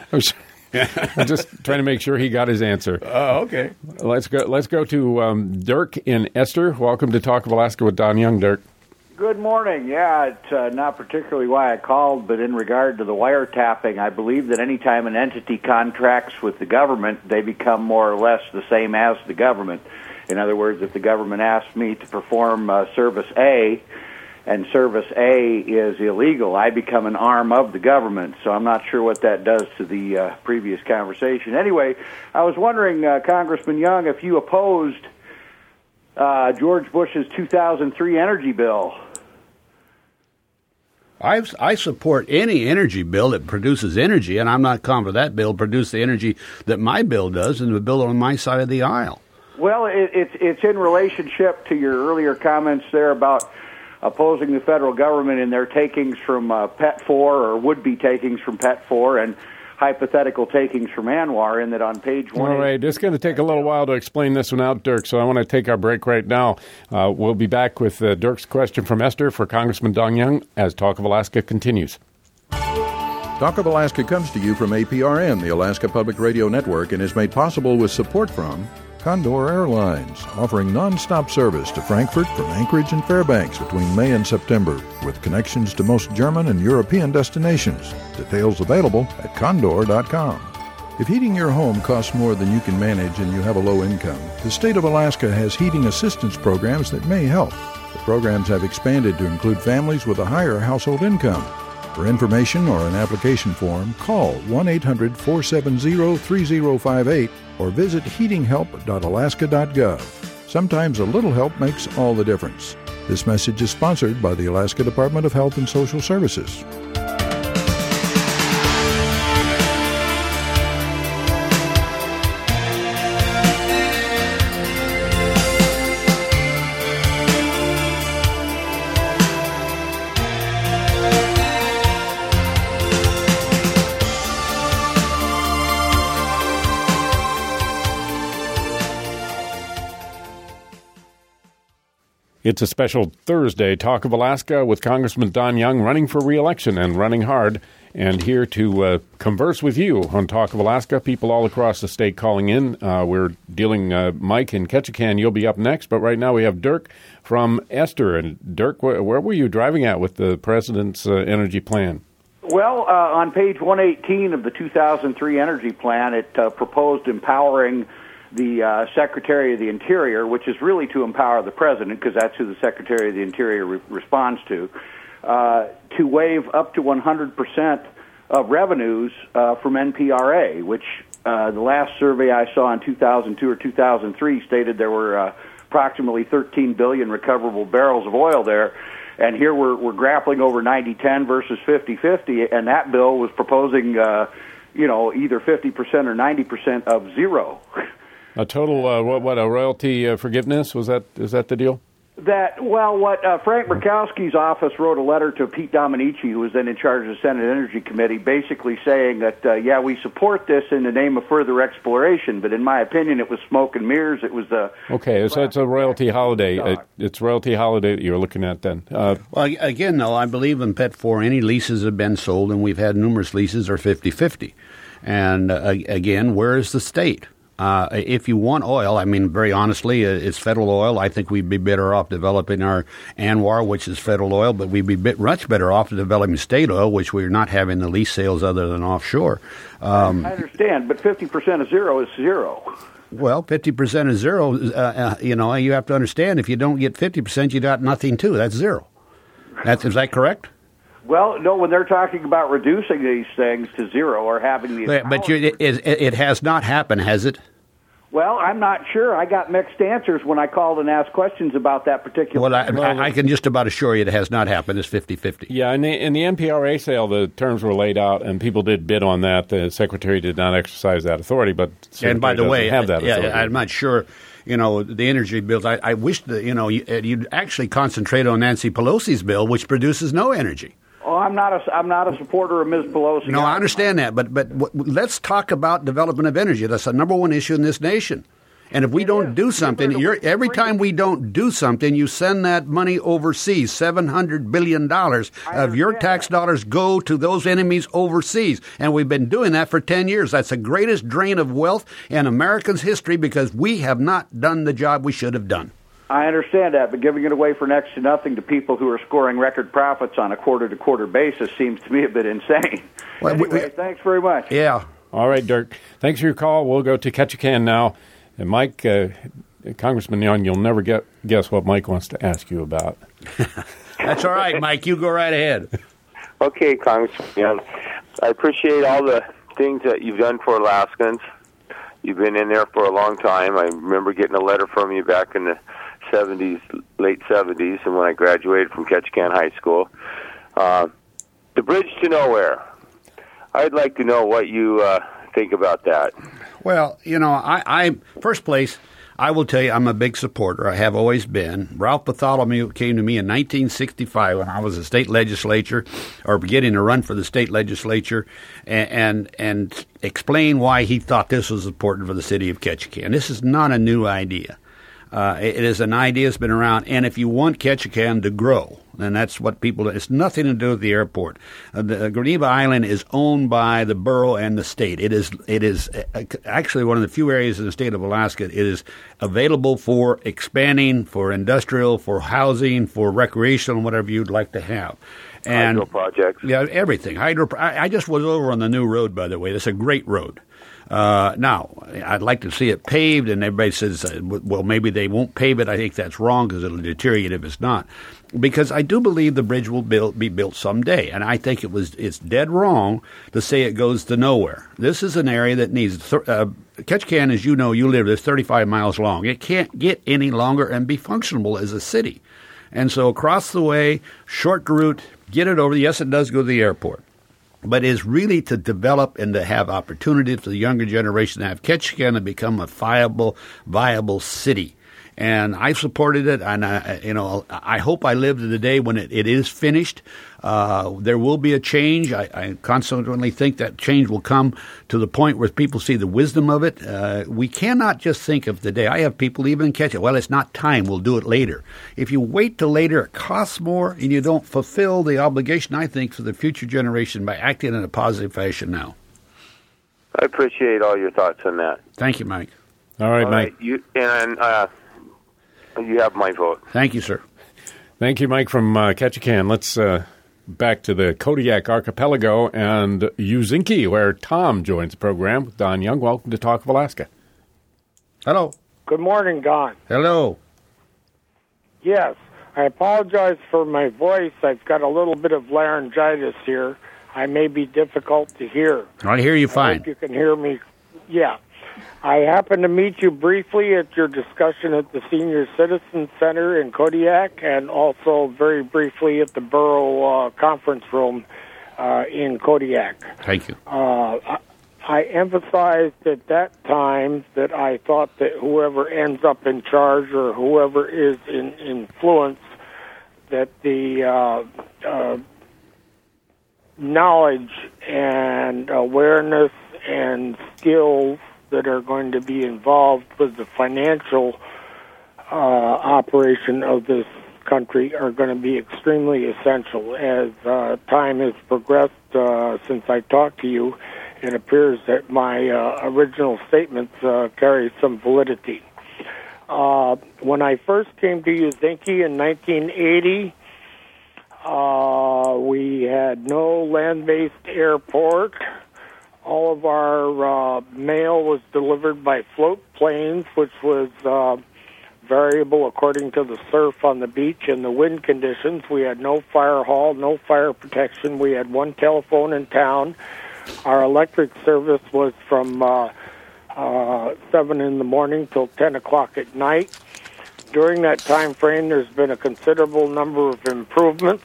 Speaker 1: I'm just trying to make sure he got his answer.
Speaker 3: Oh, okay.
Speaker 1: Let's go. Let's go to um, Dirk in Esther. Welcome to Talk of Alaska with Don Young, Dirk.
Speaker 8: Good morning. Yeah, it's uh, not particularly why I called, but in regard to the wiretapping, I believe that any time an entity contracts with the government, they become more or less the same as the government. In other words, if the government asks me to perform uh, Service A, and Service A is illegal, I become an arm of the government. So I'm not sure what that does to the uh, previous conversation. Anyway, I was wondering, uh, Congressman Young, if you opposed uh, George Bush's two thousand three energy bill.
Speaker 3: I I support any energy bill that produces energy, and I'm not confident that bill produce the energy that my bill does and the bill on my side of the aisle.
Speaker 8: Well, it, it's it's in relationship to your earlier comments there about opposing the federal government in their takings from uh, P E T four or would-be takings from P E T four and hypothetical takings from ANWR, in that on page one.
Speaker 1: All right, it's going to take a little while to explain this one out, Dirk, so I want to take our break right now. Uh, we'll be back with uh, Dirk's question from Esther for Congressman Don Young as Talk of Alaska continues.
Speaker 2: Talk of Alaska comes to you from A P R N, the Alaska Public Radio Network, and is made possible with support from Condor Airlines, offering non-stop service to Frankfurt from Anchorage and Fairbanks between May and September, with connections to most German and European destinations. Details available at condor dot com. If heating your home costs more than you can manage and you have a low income, the state of Alaska has heating assistance programs that may help. The programs have expanded to include families with a higher household income. For information or an application form, call one eight hundred, four seven zero, three zero five eight or visit heating help dot alaska dot gov. Sometimes a little help makes all the difference. This message is sponsored by the Alaska Department of Health and Social Services.
Speaker 1: It's a special Thursday Talk of Alaska with Congressman Don Young, running for re-election and running hard, and here to uh, converse with you on Talk of Alaska. People all across the state calling in. Uh, we're dealing uh, Mike in Ketchikan. You'll be up next, but right now we have Dirk from Esther. And Dirk, wh- where were you driving at with the president's uh, energy plan?
Speaker 8: Well, uh, on page one eighteen of the two thousand three energy plan, it uh, proposed empowering the uh, Secretary of the Interior, which is really to empower the President, because that's who the Secretary of the Interior re- responds to, uh, to waive up to one hundred percent of revenues uh, from N P R A, which uh, the last survey I saw in two thousand two or two thousand three stated there were uh, approximately thirteen billion recoverable barrels of oil there. And here we're, we're grappling over ninety ten versus fifty fifty, and that bill was proposing, uh, you know, either fifty percent or ninety percent of zero.
Speaker 1: A total, uh, what, what, a royalty uh, forgiveness? Was that, is that the deal?
Speaker 8: That, well, what uh, Frank Murkowski's office wrote a letter to Pete Domenici, who was then in charge of the Senate Energy Committee, basically saying that, uh, yeah, we support this in the name of further exploration, but in my opinion, it was smoke and mirrors. It was the...
Speaker 1: Okay, so it's a royalty holiday. It, it's royalty holiday that you're looking at then. Uh,
Speaker 3: well, again, though, I believe in P E T four, any leases have been sold, and we've had numerous leases are fifty fifty. And, uh, again, where is the state? Uh, if you want oil, I mean, very honestly, it's federal oil. I think we'd be better off developing our ANWR, which is federal oil, but we'd be bit, much better off developing state oil, which we're not having the lease sales other than offshore. Um,
Speaker 8: I understand, but fifty percent of zero is zero.
Speaker 3: Well, fifty percent of zero, uh, uh, you know, you have to understand, if you don't get fifty percent, you got nothing too. That's zero. That's, is that correct?
Speaker 8: Well, no, when they're talking about reducing these things to zero or having the...
Speaker 3: But, but you, it, it, it has not happened, has it?
Speaker 8: Well, I'm not sure. I got mixed answers when I called and asked questions about that particular...
Speaker 3: Well, I, I, I can just about assure you it has not happened. It's fifty fifty.
Speaker 1: Yeah, in the, in the N P R A sale, the terms were laid out, and people did bid on that. The Secretary did not exercise that authority, but...
Speaker 3: And by the way,
Speaker 1: have that
Speaker 3: yeah,
Speaker 1: authority.
Speaker 3: I'm not sure... You know, the energy bills, I, I wish that, you know, you, you'd actually concentrate on Nancy Pelosi's bill, which produces no energy.
Speaker 8: Oh, I'm not a I'm not a supporter of Miz Pelosi.
Speaker 3: No, I understand that, but but w- let's talk about development of energy. That's the number one issue in this nation. And if we don't do something, you're, every time we don't do something, you send that money overseas. seven hundred billion dollars of your tax dollars go to those enemies overseas. And we've been doing that for ten years. That's the greatest drain of wealth in Americans' history because we have not done the job we should have done.
Speaker 8: I understand that, but giving it away for next to nothing to people who are scoring record profits on a quarter-to-quarter basis seems to me a bit insane. Well, anyway, we, thanks very much.
Speaker 3: Yeah.
Speaker 1: All right, Dirk. Thanks for your call. We'll go to Ketchikan now. And Mike, uh, Congressman Young, you'll never get guess what Mike wants to ask you about.
Speaker 3: That's all right, Mike. You go right ahead.
Speaker 9: Okay, Congressman Young. I appreciate all the things that you've done for Alaskans. You've been in there for a long time. I remember getting a letter from you back in the seventies, late seventies, and when I graduated from Ketchikan High School. Uh, the bridge to nowhere. I'd like to know what you uh, think about that.
Speaker 3: Well, you know, I, I first place, I will tell you, I'm a big supporter. I have always been. Ralph Bartholomew came to me in nineteen sixty-five when I was a state legislature, or beginning to run for the state legislature, and and, and explained why he thought this was important for the city of Ketchikan. This is not a new idea. Uh, it is an idea that's been around, and if you want Ketchikan to grow, and that's what people do. It's nothing to do with the airport. Uh, the uh, Greneva Island is owned by the borough and the state. It is it is uh, actually one of the few areas in the state of Alaska. It is available for expanding, for industrial, for housing, for recreational, whatever you'd like to have. And
Speaker 9: hydro projects.
Speaker 3: Yeah, everything. Hydro. I, I just was over on the new road, by the way. It's a great road. Uh, now, I'd like to see it paved, and everybody says, uh, well, maybe they won't pave it. I think that's wrong because it'll deteriorate if it's not. Because I do believe the bridge will build, be built someday, and I think it was it's dead wrong to say it goes to nowhere. This is an area that needs th- uh, Ketchikan, as you know, you live there, is thirty-five miles long. It can't get any longer and be functional as a city. And so across the way, short route, get it over. Yes, it does go to the airport. But is really to develop and to have opportunities for the younger generation to have Ketchikan to become a viable, viable city. And I supported it, and I, you know, I hope I live to the day when it, it is finished. Uh, there will be a change. I, I consequently think that change will come to the point where people see the wisdom of it. Uh, we cannot just think of the day. I have people even catch it. Well, it's not time. We'll do it later. If you wait till later, it costs more, and you don't fulfill the obligation, I think, for the future generation by acting in a positive fashion now.
Speaker 9: I appreciate all your thoughts on that.
Speaker 3: Thank you, Mike.
Speaker 1: All right,
Speaker 9: all
Speaker 1: Mike.
Speaker 9: Right. You, and uh, you have my vote.
Speaker 3: Thank you, sir.
Speaker 1: Thank you, Mike from uh, Ketchikan. Let's uh, back to the Kodiak Archipelago and Uzinki, where Tom joins the program with Don Young. Welcome to Talk of Alaska.
Speaker 3: Hello.
Speaker 10: Good morning, Don.
Speaker 3: Hello.
Speaker 10: Yes, I apologize for my voice. I've got a little bit of laryngitis here. I may be difficult to hear.
Speaker 3: I hear you fine.
Speaker 10: I hope you can hear me. Yeah. I happened to meet you briefly at your discussion at the Senior Citizen Center in Kodiak, and also very briefly at the Borough uh, Conference Room uh, in Kodiak.
Speaker 3: Thank you.
Speaker 10: Uh, I, I emphasized at that time that I thought that whoever ends up in charge or whoever is in influence, that the uh, uh, knowledge and awareness and skills that are going to be involved with the financial uh, operation of this country are going to be extremely essential. As uh, time has progressed uh, since I talked to you, it appears that my uh, original statements uh, carry some validity. Uh, when I first came to Uzinki in nineteen eighty, uh, we had no land-based airport. All of our uh, mail was delivered by float planes, which was uh, variable according to the surf on the beach and the wind conditions. We had no fire hall, no fire protection. We had one telephone in town. Our electric service was from uh, uh, seven in the morning till ten o'clock at night. During that time frame, there's been a considerable number of improvements.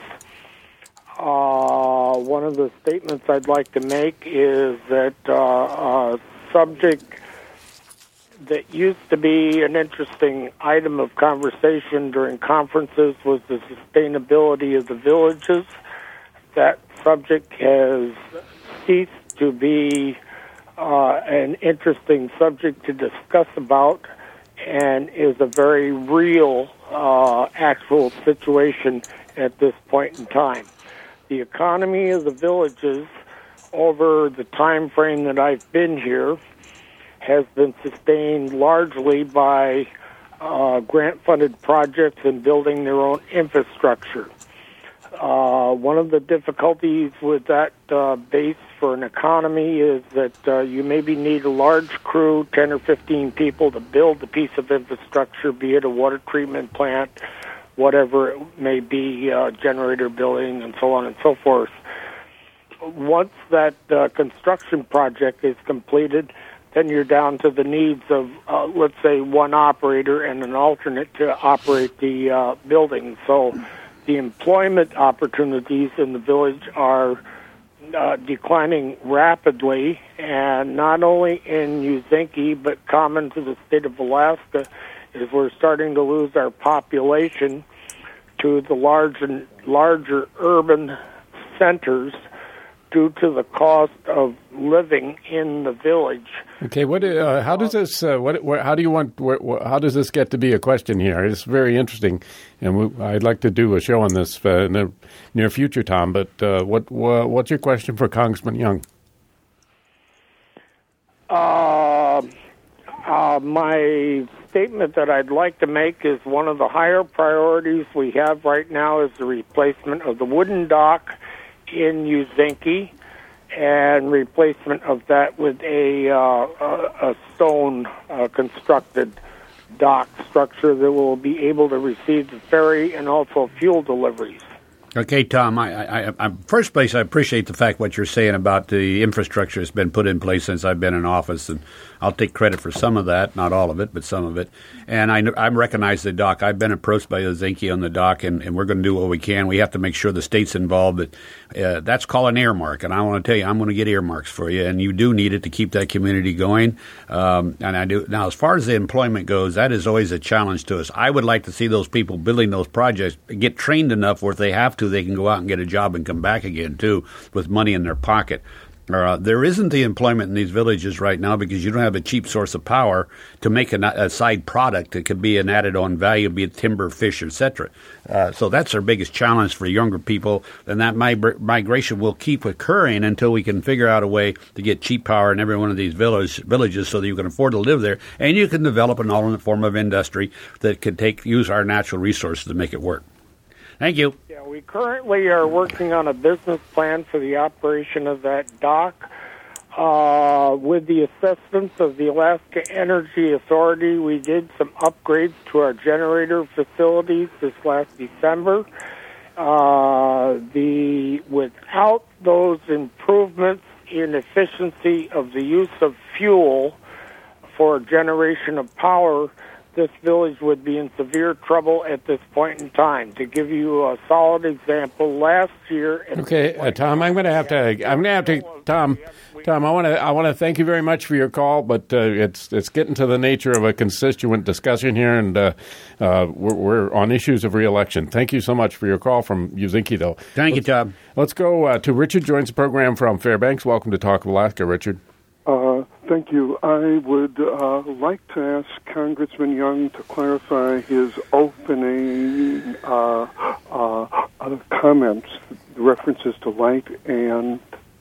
Speaker 10: Uh, one of the statements I'd like to make is that uh, a subject that used to be an interesting item of conversation during conferences was the sustainability of the villages. That subject has ceased to be uh, an interesting subject to discuss about and is a very real, uh, actual situation at this point in time. The economy of the villages over the time frame that I've been here has been sustained largely by uh, grant-funded projects and building their own infrastructure. Uh, one of the difficulties with that uh, base for an economy is that uh, you maybe need a large crew, ten or fifteen people, to build a piece of infrastructure, be it a water treatment plant, whatever it may be, uh, generator building, and so on and so forth. Once that uh, construction project is completed, then you're down to the needs of, uh, let's say, one operator and an alternate to operate the uh, building. So the employment opportunities in the village are uh, declining rapidly, and not only in Uzinki, but common to the state of Alaska, is we're starting to lose our population to the large and larger urban centers due to the cost of living in the village.
Speaker 1: Okay, what? Uh, how does this? Uh, what? Where, how do you want? Where, where, how does this get to be a question here? It's very interesting, and we, I'd like to do a show on this uh, in the near future, Tom. But uh, what? Uh, what's your question for Congressman Young?
Speaker 10: Uh, uh, my statement that I'd like to make is one of the higher priorities we have right now is the replacement of the wooden dock in Uzinki, and replacement of that with a, uh, a, a stone uh, constructed dock structure that will be able to receive the ferry and also fuel deliveries.
Speaker 3: Okay, Tom, I, I, I, first place, I appreciate the fact what you're saying about the infrastructure that's been put in place since I've been in office, and I'll take credit for some of that, not all of it, but some of it. And I, I recognize the dock. I've been approached by Uzinki on the dock, and, and we're going to do what we can. We have to make sure the state's involved. But uh, that's called an earmark, and I want to tell you, I'm going to get earmarks for you, and you do need it to keep that community going. Um, and I do. Now, as far as the employment goes, that is always a challenge to us. I would like to see those people building those projects get trained enough where if they have to, they can go out and get a job and come back again, too, with money in their pocket. Uh, there isn't the employment in these villages right now because you don't have a cheap source of power to make a, a side product that could be an added-on value, be it timber, fish, et cetera. Uh, so that's our biggest challenge for younger people, and that mig- migration will keep occurring until we can figure out a way to get cheap power in every one of these village, villages so that you can afford to live there, and you can develop an alternate form of industry that can take use our natural resources to make it work. Thank you.
Speaker 10: Yeah, we currently are working on a business plan for the operation of that dock. Uh, with the assistance of the Alaska Energy Authority, we did some upgrades to our generator facilities this last December. Uh, the without those improvements in efficiency of the use of fuel for generation of power, this village would be in severe trouble at this point in time. To give you a solid example, last year.
Speaker 1: Okay, uh, Tom, I'm going to have to. I'm going to have to. Tom, Tom, I want to. I want to thank you very much for your call, but uh, it's it's getting to the nature of a constituent discussion here, and uh, uh, we're, we're on issues of reelection. Thank you so much for your call from Uzinki, though.
Speaker 3: Thank
Speaker 1: let's,
Speaker 3: you, Tom.
Speaker 1: Let's go uh, to Richard. Joins the program from Fairbanks. Welcome to Talk of Alaska, Richard.
Speaker 11: Uh, thank you. I would uh, like to ask Congressman Young to clarify his opening uh, uh, uh, comments, references to light and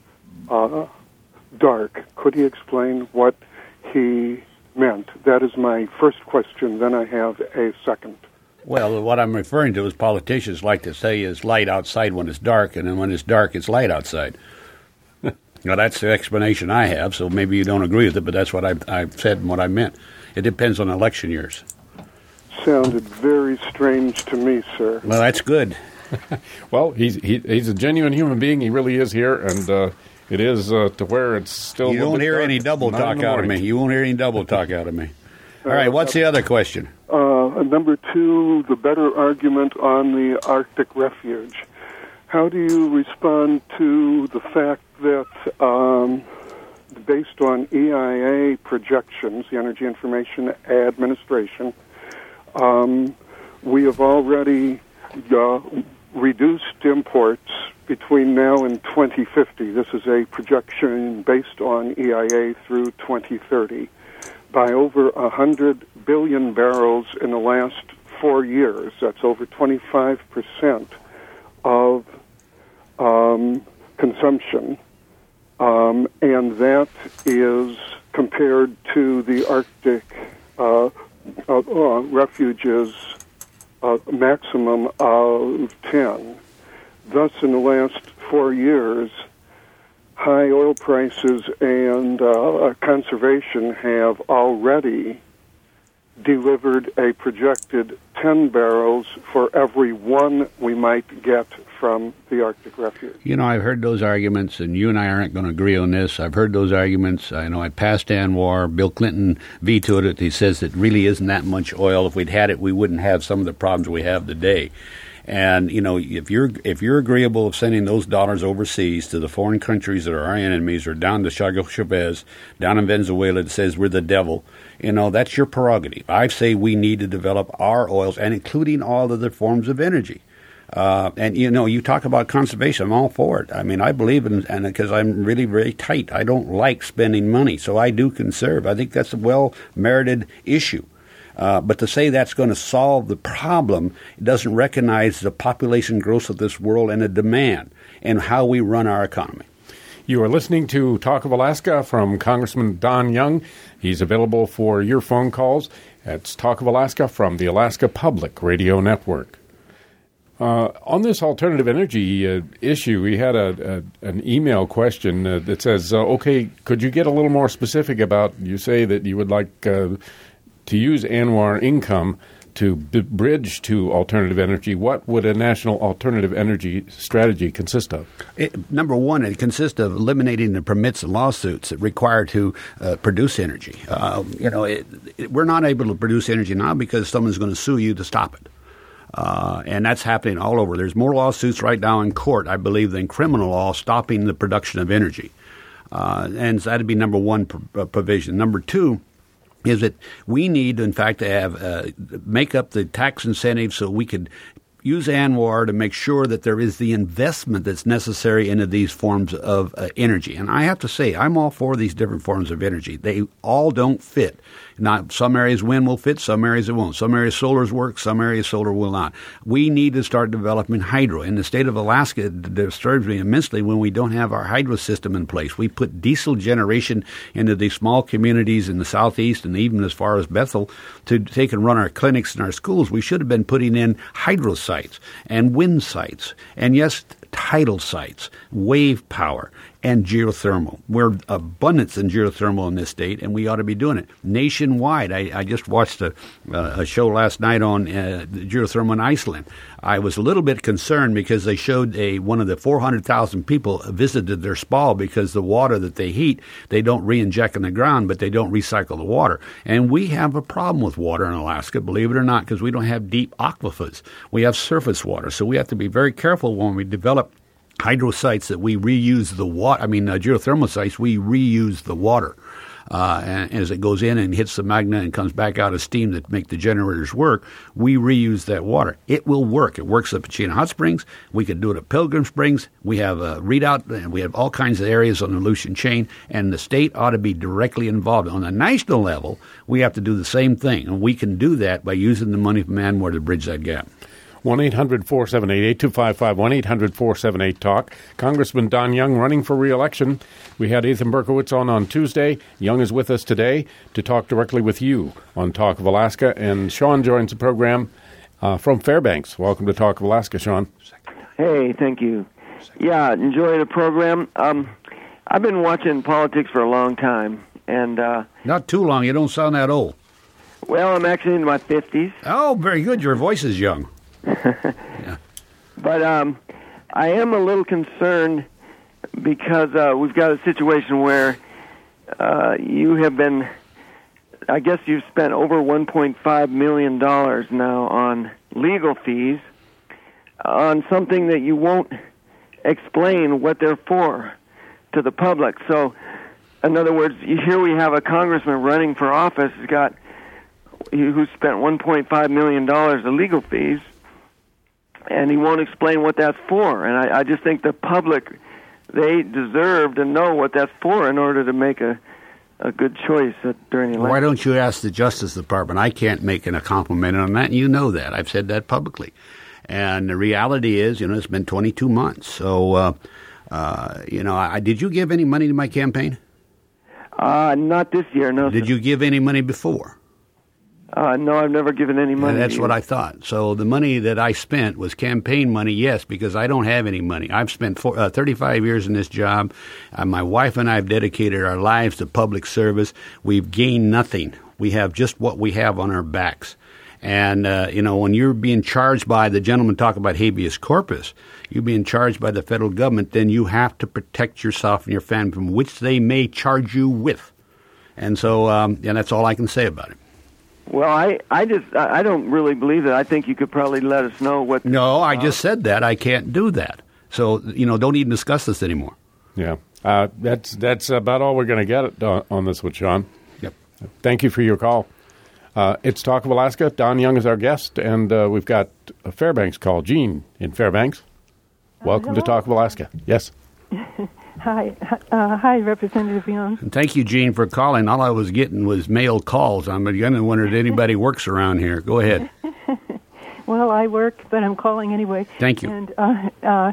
Speaker 11: uh, dark. Could he explain what he meant? That is my first question. Then I have a second.
Speaker 3: Well, what I'm referring to is politicians like to say is light outside when it's dark, and then when it's dark, it's light outside. Now, that's the explanation I have, so maybe you don't agree with it, but that's what I've, I've said and what I meant. It depends on election years.
Speaker 11: Sounded very strange to me, sir.
Speaker 3: Well, that's good.
Speaker 1: Well, he's he, he's a genuine human being. He really is here, and uh, it is uh, to where it's still.
Speaker 3: You won't hear any double talk out of me. You won't hear any double talk out of me. All right, what's the other question?
Speaker 11: Uh, number two, the better argument on the Arctic refuge. How do you respond to the fact that, um, based on E I A projections, the Energy Information Administration, um, we have already uh, reduced imports between now and twenty fifty. This is a projection based on E I A through twenty thirty by over one hundred billion barrels in the last four years. That's over twenty-five percent of um, consumption. Um, and that is compared to the Arctic uh, uh, uh, refuge's uh, maximum of ten. Thus, in the last four years, high oil prices and uh, conservation have already delivered a projected ten barrels for every one we might get from the Arctic refuge.
Speaker 3: You know, I've heard those arguments, and you and I aren't going to agree on this. I've heard those arguments. I know I passed ANWR. Bill Clinton vetoed it. He says it really isn't that much oil. If we'd had it, we wouldn't have some of the problems we have today. And, you know, if you're if you're agreeable of sending those dollars overseas to the foreign countries that are our enemies, or down to Chago Chavez, down in Venezuela that says we're the devil, you know, that's your prerogative. I say we need to develop our oils, and including all other forms of energy. Uh, and, you know, you talk about conservation. I'm all for it. I mean, I believe in, and because I'm really very tight. I don't like spending money, so I do conserve. I think that's a well-merited issue. Uh, but to say that's going to solve the problem, it doesn't recognize the population growth of this world and the demand and how we run our economy.
Speaker 1: You are listening to Talk of Alaska from Congressman Don Young. He's available for your phone calls. It's Talk of Alaska from the Alaska Public Radio Network. Uh, on this alternative energy uh, issue, we had a, a an email question uh, that says, uh, okay, could you get a little more specific about, you say that you would like uh, to use ANWR income to b- bridge to alternative energy. What would a national alternative energy strategy consist of?
Speaker 3: It, number one, it consists of eliminating the permits and lawsuits that require to uh, produce energy. Uh, you know, it, it, we're not able to produce energy now because someone's going to sue you to stop it. Uh, and that's happening all over. There's more lawsuits right now in court, I believe, than criminal law stopping the production of energy. Uh, and so that'd be number one pr- provision. Number two is that we need, in fact, to have uh, make up the tax incentives so we could use ANWR to make sure that there is the investment that's necessary into these forms of uh, energy. And I have to say, I'm all for these different forms of energy. They all don't fit. Not some areas wind will fit, some areas it won't. Some areas solar's work, some areas solar will not. We need to start developing hydro. In the state of Alaska, it disturbs me immensely when we don't have our hydro system in place. We put diesel generation into these small communities in the southeast and even as far as Bethel to take and run our clinics and our schools. We should have been putting in hydro sites and wind sites and, yes, tidal sites, wave power, and geothermal. We're abundance in geothermal in this state, and we ought to be doing it nationwide. I, I just watched a, uh, a show last night on uh, geothermal in Iceland. I was a little bit concerned because they showed a one of the four hundred thousand people visited their spa because the water that they heat, they don't re-inject in the ground, but they don't recycle the water. And we have a problem with water in Alaska, believe it or not, because we don't have deep aquifers. We have surface water, so we have to be very careful when we develop hydro sites that we reuse the water. I mean, uh, geothermal sites, we reuse the water. Uh, and as it goes in and hits the magnet and comes back out as steam that make the generators work, we reuse that water. It will work. It works at Pachina Hot Springs. We can do it at Pilgrim Springs. We have a readout, and we have all kinds of areas on the Aleutian chain, and the state ought to be directly involved. On the national level, we have to do the same thing, and we can do that by using the money from ANWR to bridge that gap.
Speaker 1: one eight hundred four seven eight eight two five five, one eight hundred four seven eight talk. Congressman Don Young running for re-election. We had Ethan Berkowitz on on Tuesday. Young is with us today to talk directly with you on Talk of Alaska. And Sean joins the program uh, from Fairbanks. Welcome to Talk of Alaska, Sean.
Speaker 12: Hey, thank you. Yeah, enjoy the program. Um, I've been watching politics for a long time. and uh,
Speaker 3: Not too long. You don't sound that old.
Speaker 12: Well, I'm actually in my fifties.
Speaker 3: Oh, very good. Your voice is young.
Speaker 12: Yeah. But um, I am a little concerned because uh, we've got a situation where uh, you have been, I guess you've spent over one point five million dollars now on legal fees on something that you won't explain what they're for to the public. So, in other words, here we have a congressman running for office who's got, who spent one point five million dollars of legal fees, and he won't explain what that's for. And I, I just think the public, they deserve to know what that's for in order to make a, a good choice at, during the election.
Speaker 3: Why don't you ask the Justice Department? I can't make a compliment on that, and you know that. I've said that publicly. And the reality is, you know, it's been twenty-two months. So, uh, uh, you know, I, did you give any money to my campaign?
Speaker 12: Uh, not this year, no.
Speaker 3: Did
Speaker 12: sir.
Speaker 3: you give any money before?
Speaker 12: Uh, no, I've never given any money.
Speaker 3: And that's
Speaker 12: to you.
Speaker 3: what I thought. So the money that I spent was campaign money, yes, because I don't have any money. I've spent four, uh, thirty-five years in this job. Uh, my wife and I have dedicated our lives to public service. We've gained nothing. We have just what we have on our backs. And, uh, you know, when you're being charged by, the gentleman talk about habeas corpus, you're being charged by the federal government, then you have to protect yourself and your family from which they may charge you with. And so, um, and that's all I can say about it.
Speaker 12: Well, I, I just I don't really believe that. I think you could probably let us know what.
Speaker 3: No, I just said that I can't do that. So you know, don't even discuss this anymore.
Speaker 1: Yeah, uh, that's that's about all we're going to get on, on this with Sean.
Speaker 3: Yep.
Speaker 1: Thank you for your call. Uh, it's Talk of Alaska. Don Young is our guest, and uh, we've got a Fairbanks call. Gene in Fairbanks. Welcome
Speaker 13: uh,
Speaker 1: to Talk of Alaska. Yes.
Speaker 13: Hi, uh, hi, Representative Young.
Speaker 3: And thank you, Gene, for calling. All I was getting was male calls. I'm beginning to wonder if anybody works around here. Go ahead.
Speaker 13: Well, I work, but I'm calling anyway.
Speaker 3: Thank you.
Speaker 13: And uh, uh,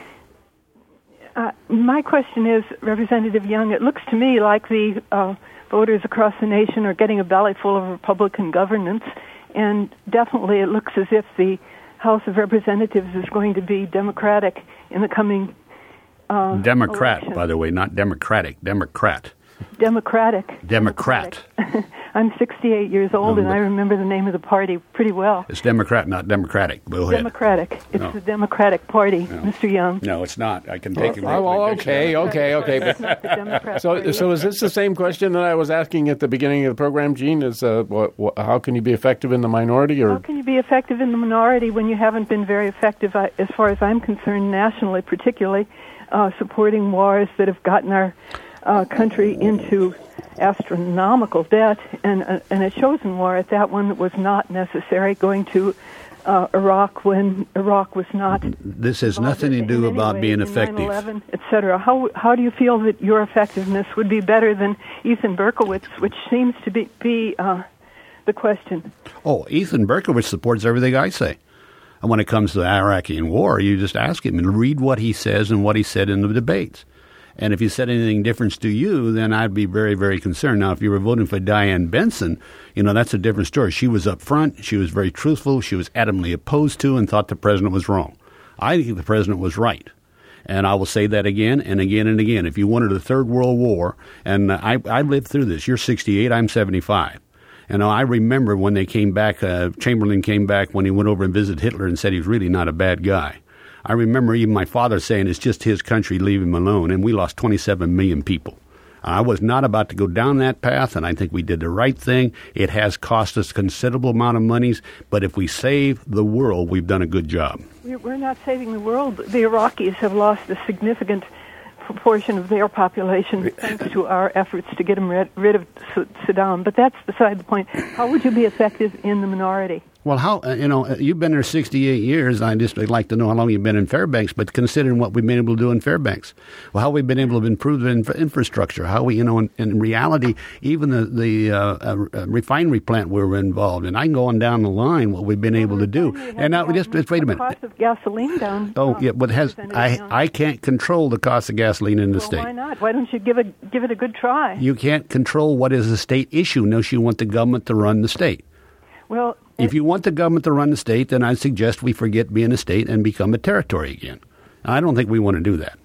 Speaker 13: uh, my question is, Representative Young, it looks to me like the uh, voters across the nation are getting a belly full of Republican governance, and definitely it looks as if the House of Representatives is going to be Democratic in the coming uh,
Speaker 3: Democrat,
Speaker 13: election.
Speaker 3: by the way, not Democratic. Democrat.
Speaker 13: Democratic.
Speaker 3: Democrat.
Speaker 13: Democratic. I'm sixty-eight years old, and I remember the name of the party pretty well.
Speaker 3: It's Democrat, not Democratic. Go ahead.
Speaker 13: Democratic. It's
Speaker 3: No.
Speaker 13: the Democratic Party,
Speaker 3: No.
Speaker 13: Mister Young.
Speaker 3: No, it's not. I can take it.
Speaker 1: Oh, oh, okay, okay, okay.
Speaker 13: It's not the Democrat
Speaker 1: So,
Speaker 13: Party.
Speaker 1: so is this the same question that I was asking at the beginning of the program, Gene? Is uh, what, what, how can you be effective in the minority? Or
Speaker 13: How can you be effective in the minority when you haven't been very effective, uh, as far as I'm concerned, nationally, particularly uh, supporting wars that have gotten our uh, country into astronomical debt, and uh, and a chosen war at that one that was not necessary, going to uh, Iraq when Iraq was not.
Speaker 3: This has nothing to do about being effective.
Speaker 13: nine eleven, et cetera. How how do you feel that your effectiveness would be better than Ethan Berkowitz, which seems to be be uh, the question?
Speaker 3: Oh, Ethan Berkowitz supports everything I say. And when it comes to the Iraqi war, you just ask him and read what he says and what he said in the debates. And if he said anything different to you, then I'd be very, very concerned. Now, if you were voting for Dianne Benson, you know, that's a different story. She was up front. She was very truthful. She was adamantly opposed to and thought the president was wrong. I think the president was right. And I will say that again and again and again. If you wanted a third world war, and I, I lived through this. You're sixty-eight, I'm seventy-five. And I remember when they came back, uh, Chamberlain came back when he went over and visited Hitler and said he was really not a bad guy. I remember even my father saying it's just his country, leave him alone, and we lost twenty-seven million people. I was not about to go down that path, and I think we did the right thing. It has cost us a considerable amount of monies, but if we save the world, we've done a good job.
Speaker 13: We're not saving the world. The Iraqis have lost a significant proportion of their population thanks to our efforts to get them rid, rid of Saddam. But that's beside the point. How would you be effective in the minority?
Speaker 3: Well, how, uh, you know, uh, you've been there sixty-eight years. I just would like to know how long you've been in Fairbanks, but considering what we've been able to do in Fairbanks, well, how we've been able to improve the infra- infrastructure, how we, you know, in, in reality, even the, the uh, uh, refinery plant we were involved in. I can go on down the line what we've been able to do. And now, just, just wait a minute.
Speaker 13: The cost of gasoline down.
Speaker 3: Oh,
Speaker 13: uh,
Speaker 3: yeah, but has I, I can't control the cost of gasoline in the
Speaker 13: well,
Speaker 3: state.
Speaker 13: Why not? Why don't you give it, give it a good try?
Speaker 3: You can't control what is a state issue unless you want the government to run the state.
Speaker 13: Well,
Speaker 3: if you want the government to run the state, then I suggest we forget being a state and become a territory again. I don't think we want to do that.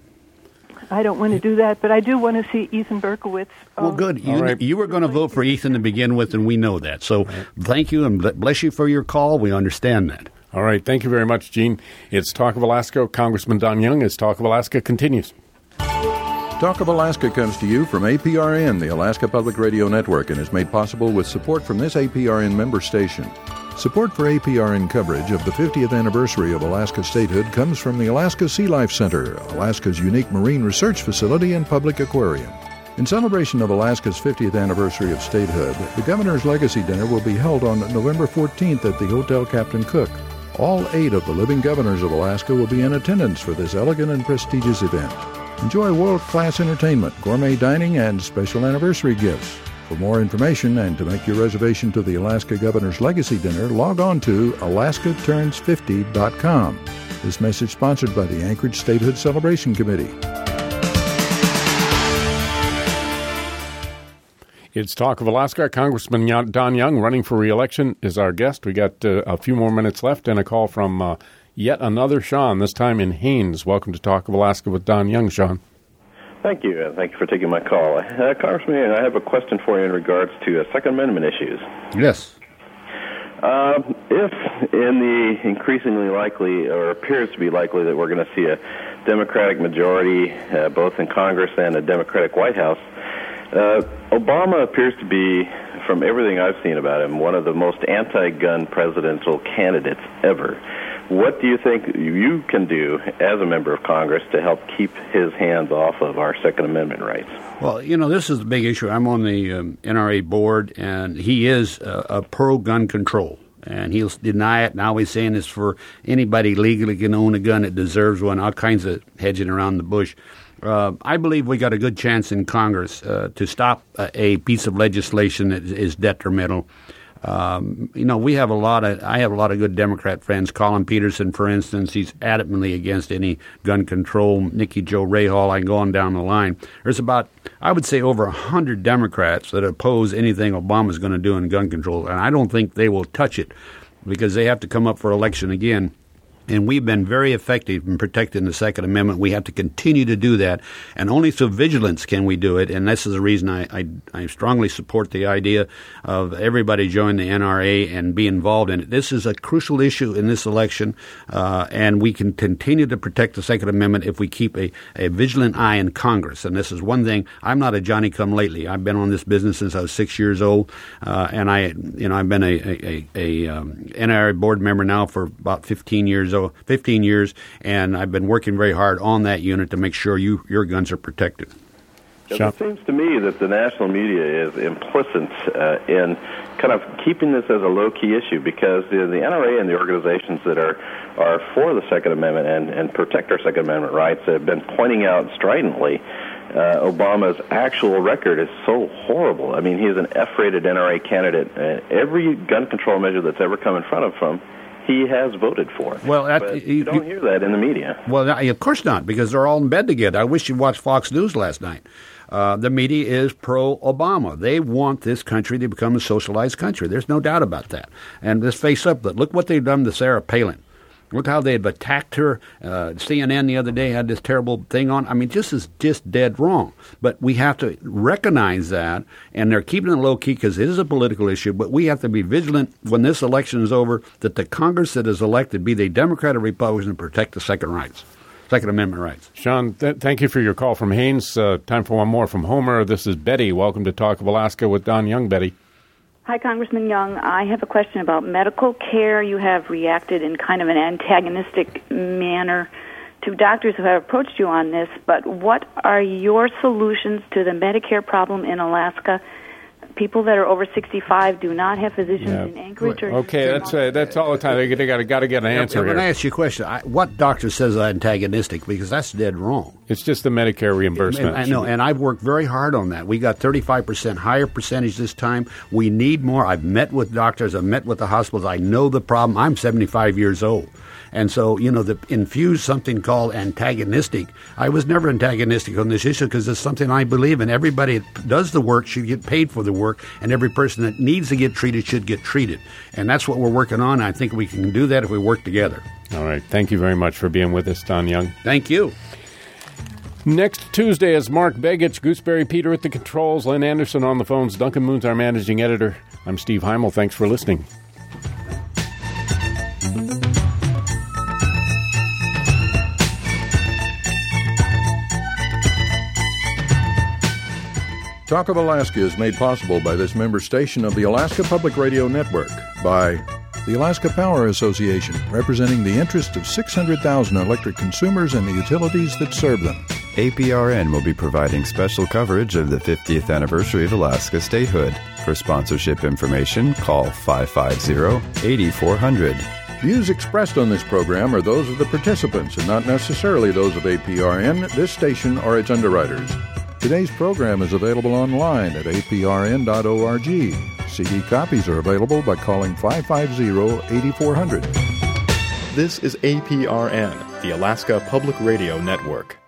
Speaker 13: I don't want to do that, but I do want to see Ethan Berkowitz. Uh,
Speaker 3: Well, good. You,
Speaker 1: right.
Speaker 3: you were going to vote for Ethan to begin with, and we know that. So thank you, and bless you for your call. We understand that.
Speaker 1: All right. Thank you very much, Gene. It's Talk of Alaska. Congressman Don Young as Talk of Alaska continues.
Speaker 2: Talk of Alaska comes to you from A P R N, the Alaska Public Radio Network, and is made possible with support from this A P R N member station. Support for A P R N coverage of the fiftieth anniversary of Alaska statehood comes from the Alaska Sea Life Center, Alaska's unique marine research facility and public aquarium. In celebration of Alaska's fiftieth anniversary of statehood, the Governor's Legacy Dinner will be held on November fourteenth at the Hotel Captain Cook. All eight of the living governors of Alaska will be in attendance for this elegant and prestigious event. Enjoy world-class entertainment, gourmet dining, and special anniversary gifts. For more information and to make your reservation to the Alaska Governor's Legacy Dinner, log on to alaska turns fifty dot com. This message sponsored by the Anchorage Statehood Celebration Committee.
Speaker 1: It's Talk of Alaska. Congressman Don Young, running for re-election, is our guest. We got uh, a few more minutes left and a call from uh, yet another Sean, this time in Haines. Welcome to Talk of Alaska with Don Young, Sean.
Speaker 14: Thank you. Uh, thank you for taking my call. Uh, Congressman, I have a question for you in regards to uh, Second Amendment issues.
Speaker 3: Yes.
Speaker 14: Uh, if in the increasingly likely, or appears to be likely, that we're going to see a Democratic majority uh, both in Congress and a Democratic White House, Uh, Obama appears to be, from everything I've seen about him, one of the most anti-gun presidential candidates ever. What do you think you can do as a member of Congress to help keep his hands off of our Second Amendment rights?
Speaker 3: Well, you know, this is the big issue. I'm on the um, N R A board, and he is a, a pro-gun control. And he'll deny it. Now he's saying it's for anybody legally can own a gun that deserves one, all kinds of hedging around the bush. Uh, I believe we got a good chance in Congress uh, to stop a, a piece of legislation that is detrimental. Um, you know, we have a lot of, I have a lot of good Democrat friends. Colin Peterson, for instance, he's adamantly against any gun control. Nikki Jo Rahal, I can go on down the line. There's about, I would say, over a hundred Democrats that oppose anything Obama's going to do in gun control, and I don't think they will touch it because they have to come up for election again. And we've been very effective in protecting the Second Amendment. We have to continue to do that. And only through vigilance can we do it. And this is the reason I, I, I strongly support the idea of everybody join the N R A and be involved in it. This is a crucial issue in this election, uh, and we can continue to protect the Second Amendment if we keep a, a vigilant eye in Congress. And this is one thing. I'm not a Johnny-come-lately. I've been on this business since I was six years old, uh, and I, you know, I've been a, a, a, a um, N R A board member now for about fifteen years old. fifteen years, and I've been working very hard on that unit to make sure you your guns are protected.
Speaker 14: It seems to me that the national media is implicit uh, in kind of keeping this as a low-key issue because the, the N R A and the organizations that are, are for the Second Amendment and, and protect our Second Amendment rights have been pointing out stridently uh, Obama's actual record is so horrible. I mean, he is an F-rated N R A candidate. Uh, every gun control measure that's ever come in front of him, he has voted for.
Speaker 3: Well, that,
Speaker 14: but
Speaker 3: you,
Speaker 14: you don't hear that in the media.
Speaker 3: Well, of course not, because they're all in bed together. I wish you'd watched Fox News last night. Uh, the media is pro-Obama. They want this country to become a socialized country. There's no doubt about that. And let's face up, look what they've done to Sarah Palin. Look how they've attacked her. Uh, C N N the other day had this terrible thing on. I mean, this is just dead wrong. But we have to recognize that, and they're keeping it low-key because it is a political issue, but we have to be vigilant when this election is over that the Congress that is elected, be they Democrat or Republican, protect the Second rights, Second Amendment rights.
Speaker 1: Sean, th- thank you for your call from Haines. Uh, time for one more from Homer. This is Betty. Welcome to Talk of Alaska with Don Young. Betty.
Speaker 15: Hi, Congressman Young. I have a question about medical care. You have reacted in kind of an antagonistic manner to doctors who have approached you on this, but what are your solutions to the Medicare problem in Alaska? People that are over sixty-five do not have physicians yeah. in Anchorage. Or
Speaker 1: okay, that's uh, that's all the time. They, they got to get an answer
Speaker 3: yeah,
Speaker 1: here.
Speaker 3: When I ask you a question, I, what doctor says I'm antagonistic? Because that's dead wrong.
Speaker 1: It's just the Medicare reimbursement.
Speaker 3: I know, and I've worked very hard on that. We got thirty-five percent higher percentage this time. We need more. I've met with doctors. I've met with the hospitals. I know the problem. I'm seventy-five years old. And so, you know, the infuse something called antagonistic. I was never antagonistic on this issue because it's something I believe in. Everybody that does the work should get paid for the work, and every person that needs to get treated should get treated. And that's what we're working on. I think we can do that if we work together.
Speaker 1: All right. Thank you very much for being with us, Don Young.
Speaker 3: Thank you.
Speaker 1: Next Tuesday is Mark Begich, Gooseberry Peter at the controls, Lynn Anderson on the phones, Duncan Moon's our managing editor. I'm Steve Heimel. Thanks for listening.
Speaker 2: Talk of Alaska is made possible by this member station of the Alaska Public Radio Network, by the Alaska Power Association, representing the interest of six hundred thousand electric consumers and the utilities that serve them.
Speaker 16: A P R N will be providing special coverage of the fiftieth anniversary of Alaska statehood. For sponsorship information, call five five zero, eight four zero zero.
Speaker 2: Views expressed on this program are those of the participants and not necessarily those of A P R N, this station, or its underwriters. Today's program is available online at a p r n dot org. C D copies are available by calling five five zero, eight four zero zero.
Speaker 17: This is A P R N, the Alaska Public Radio Network.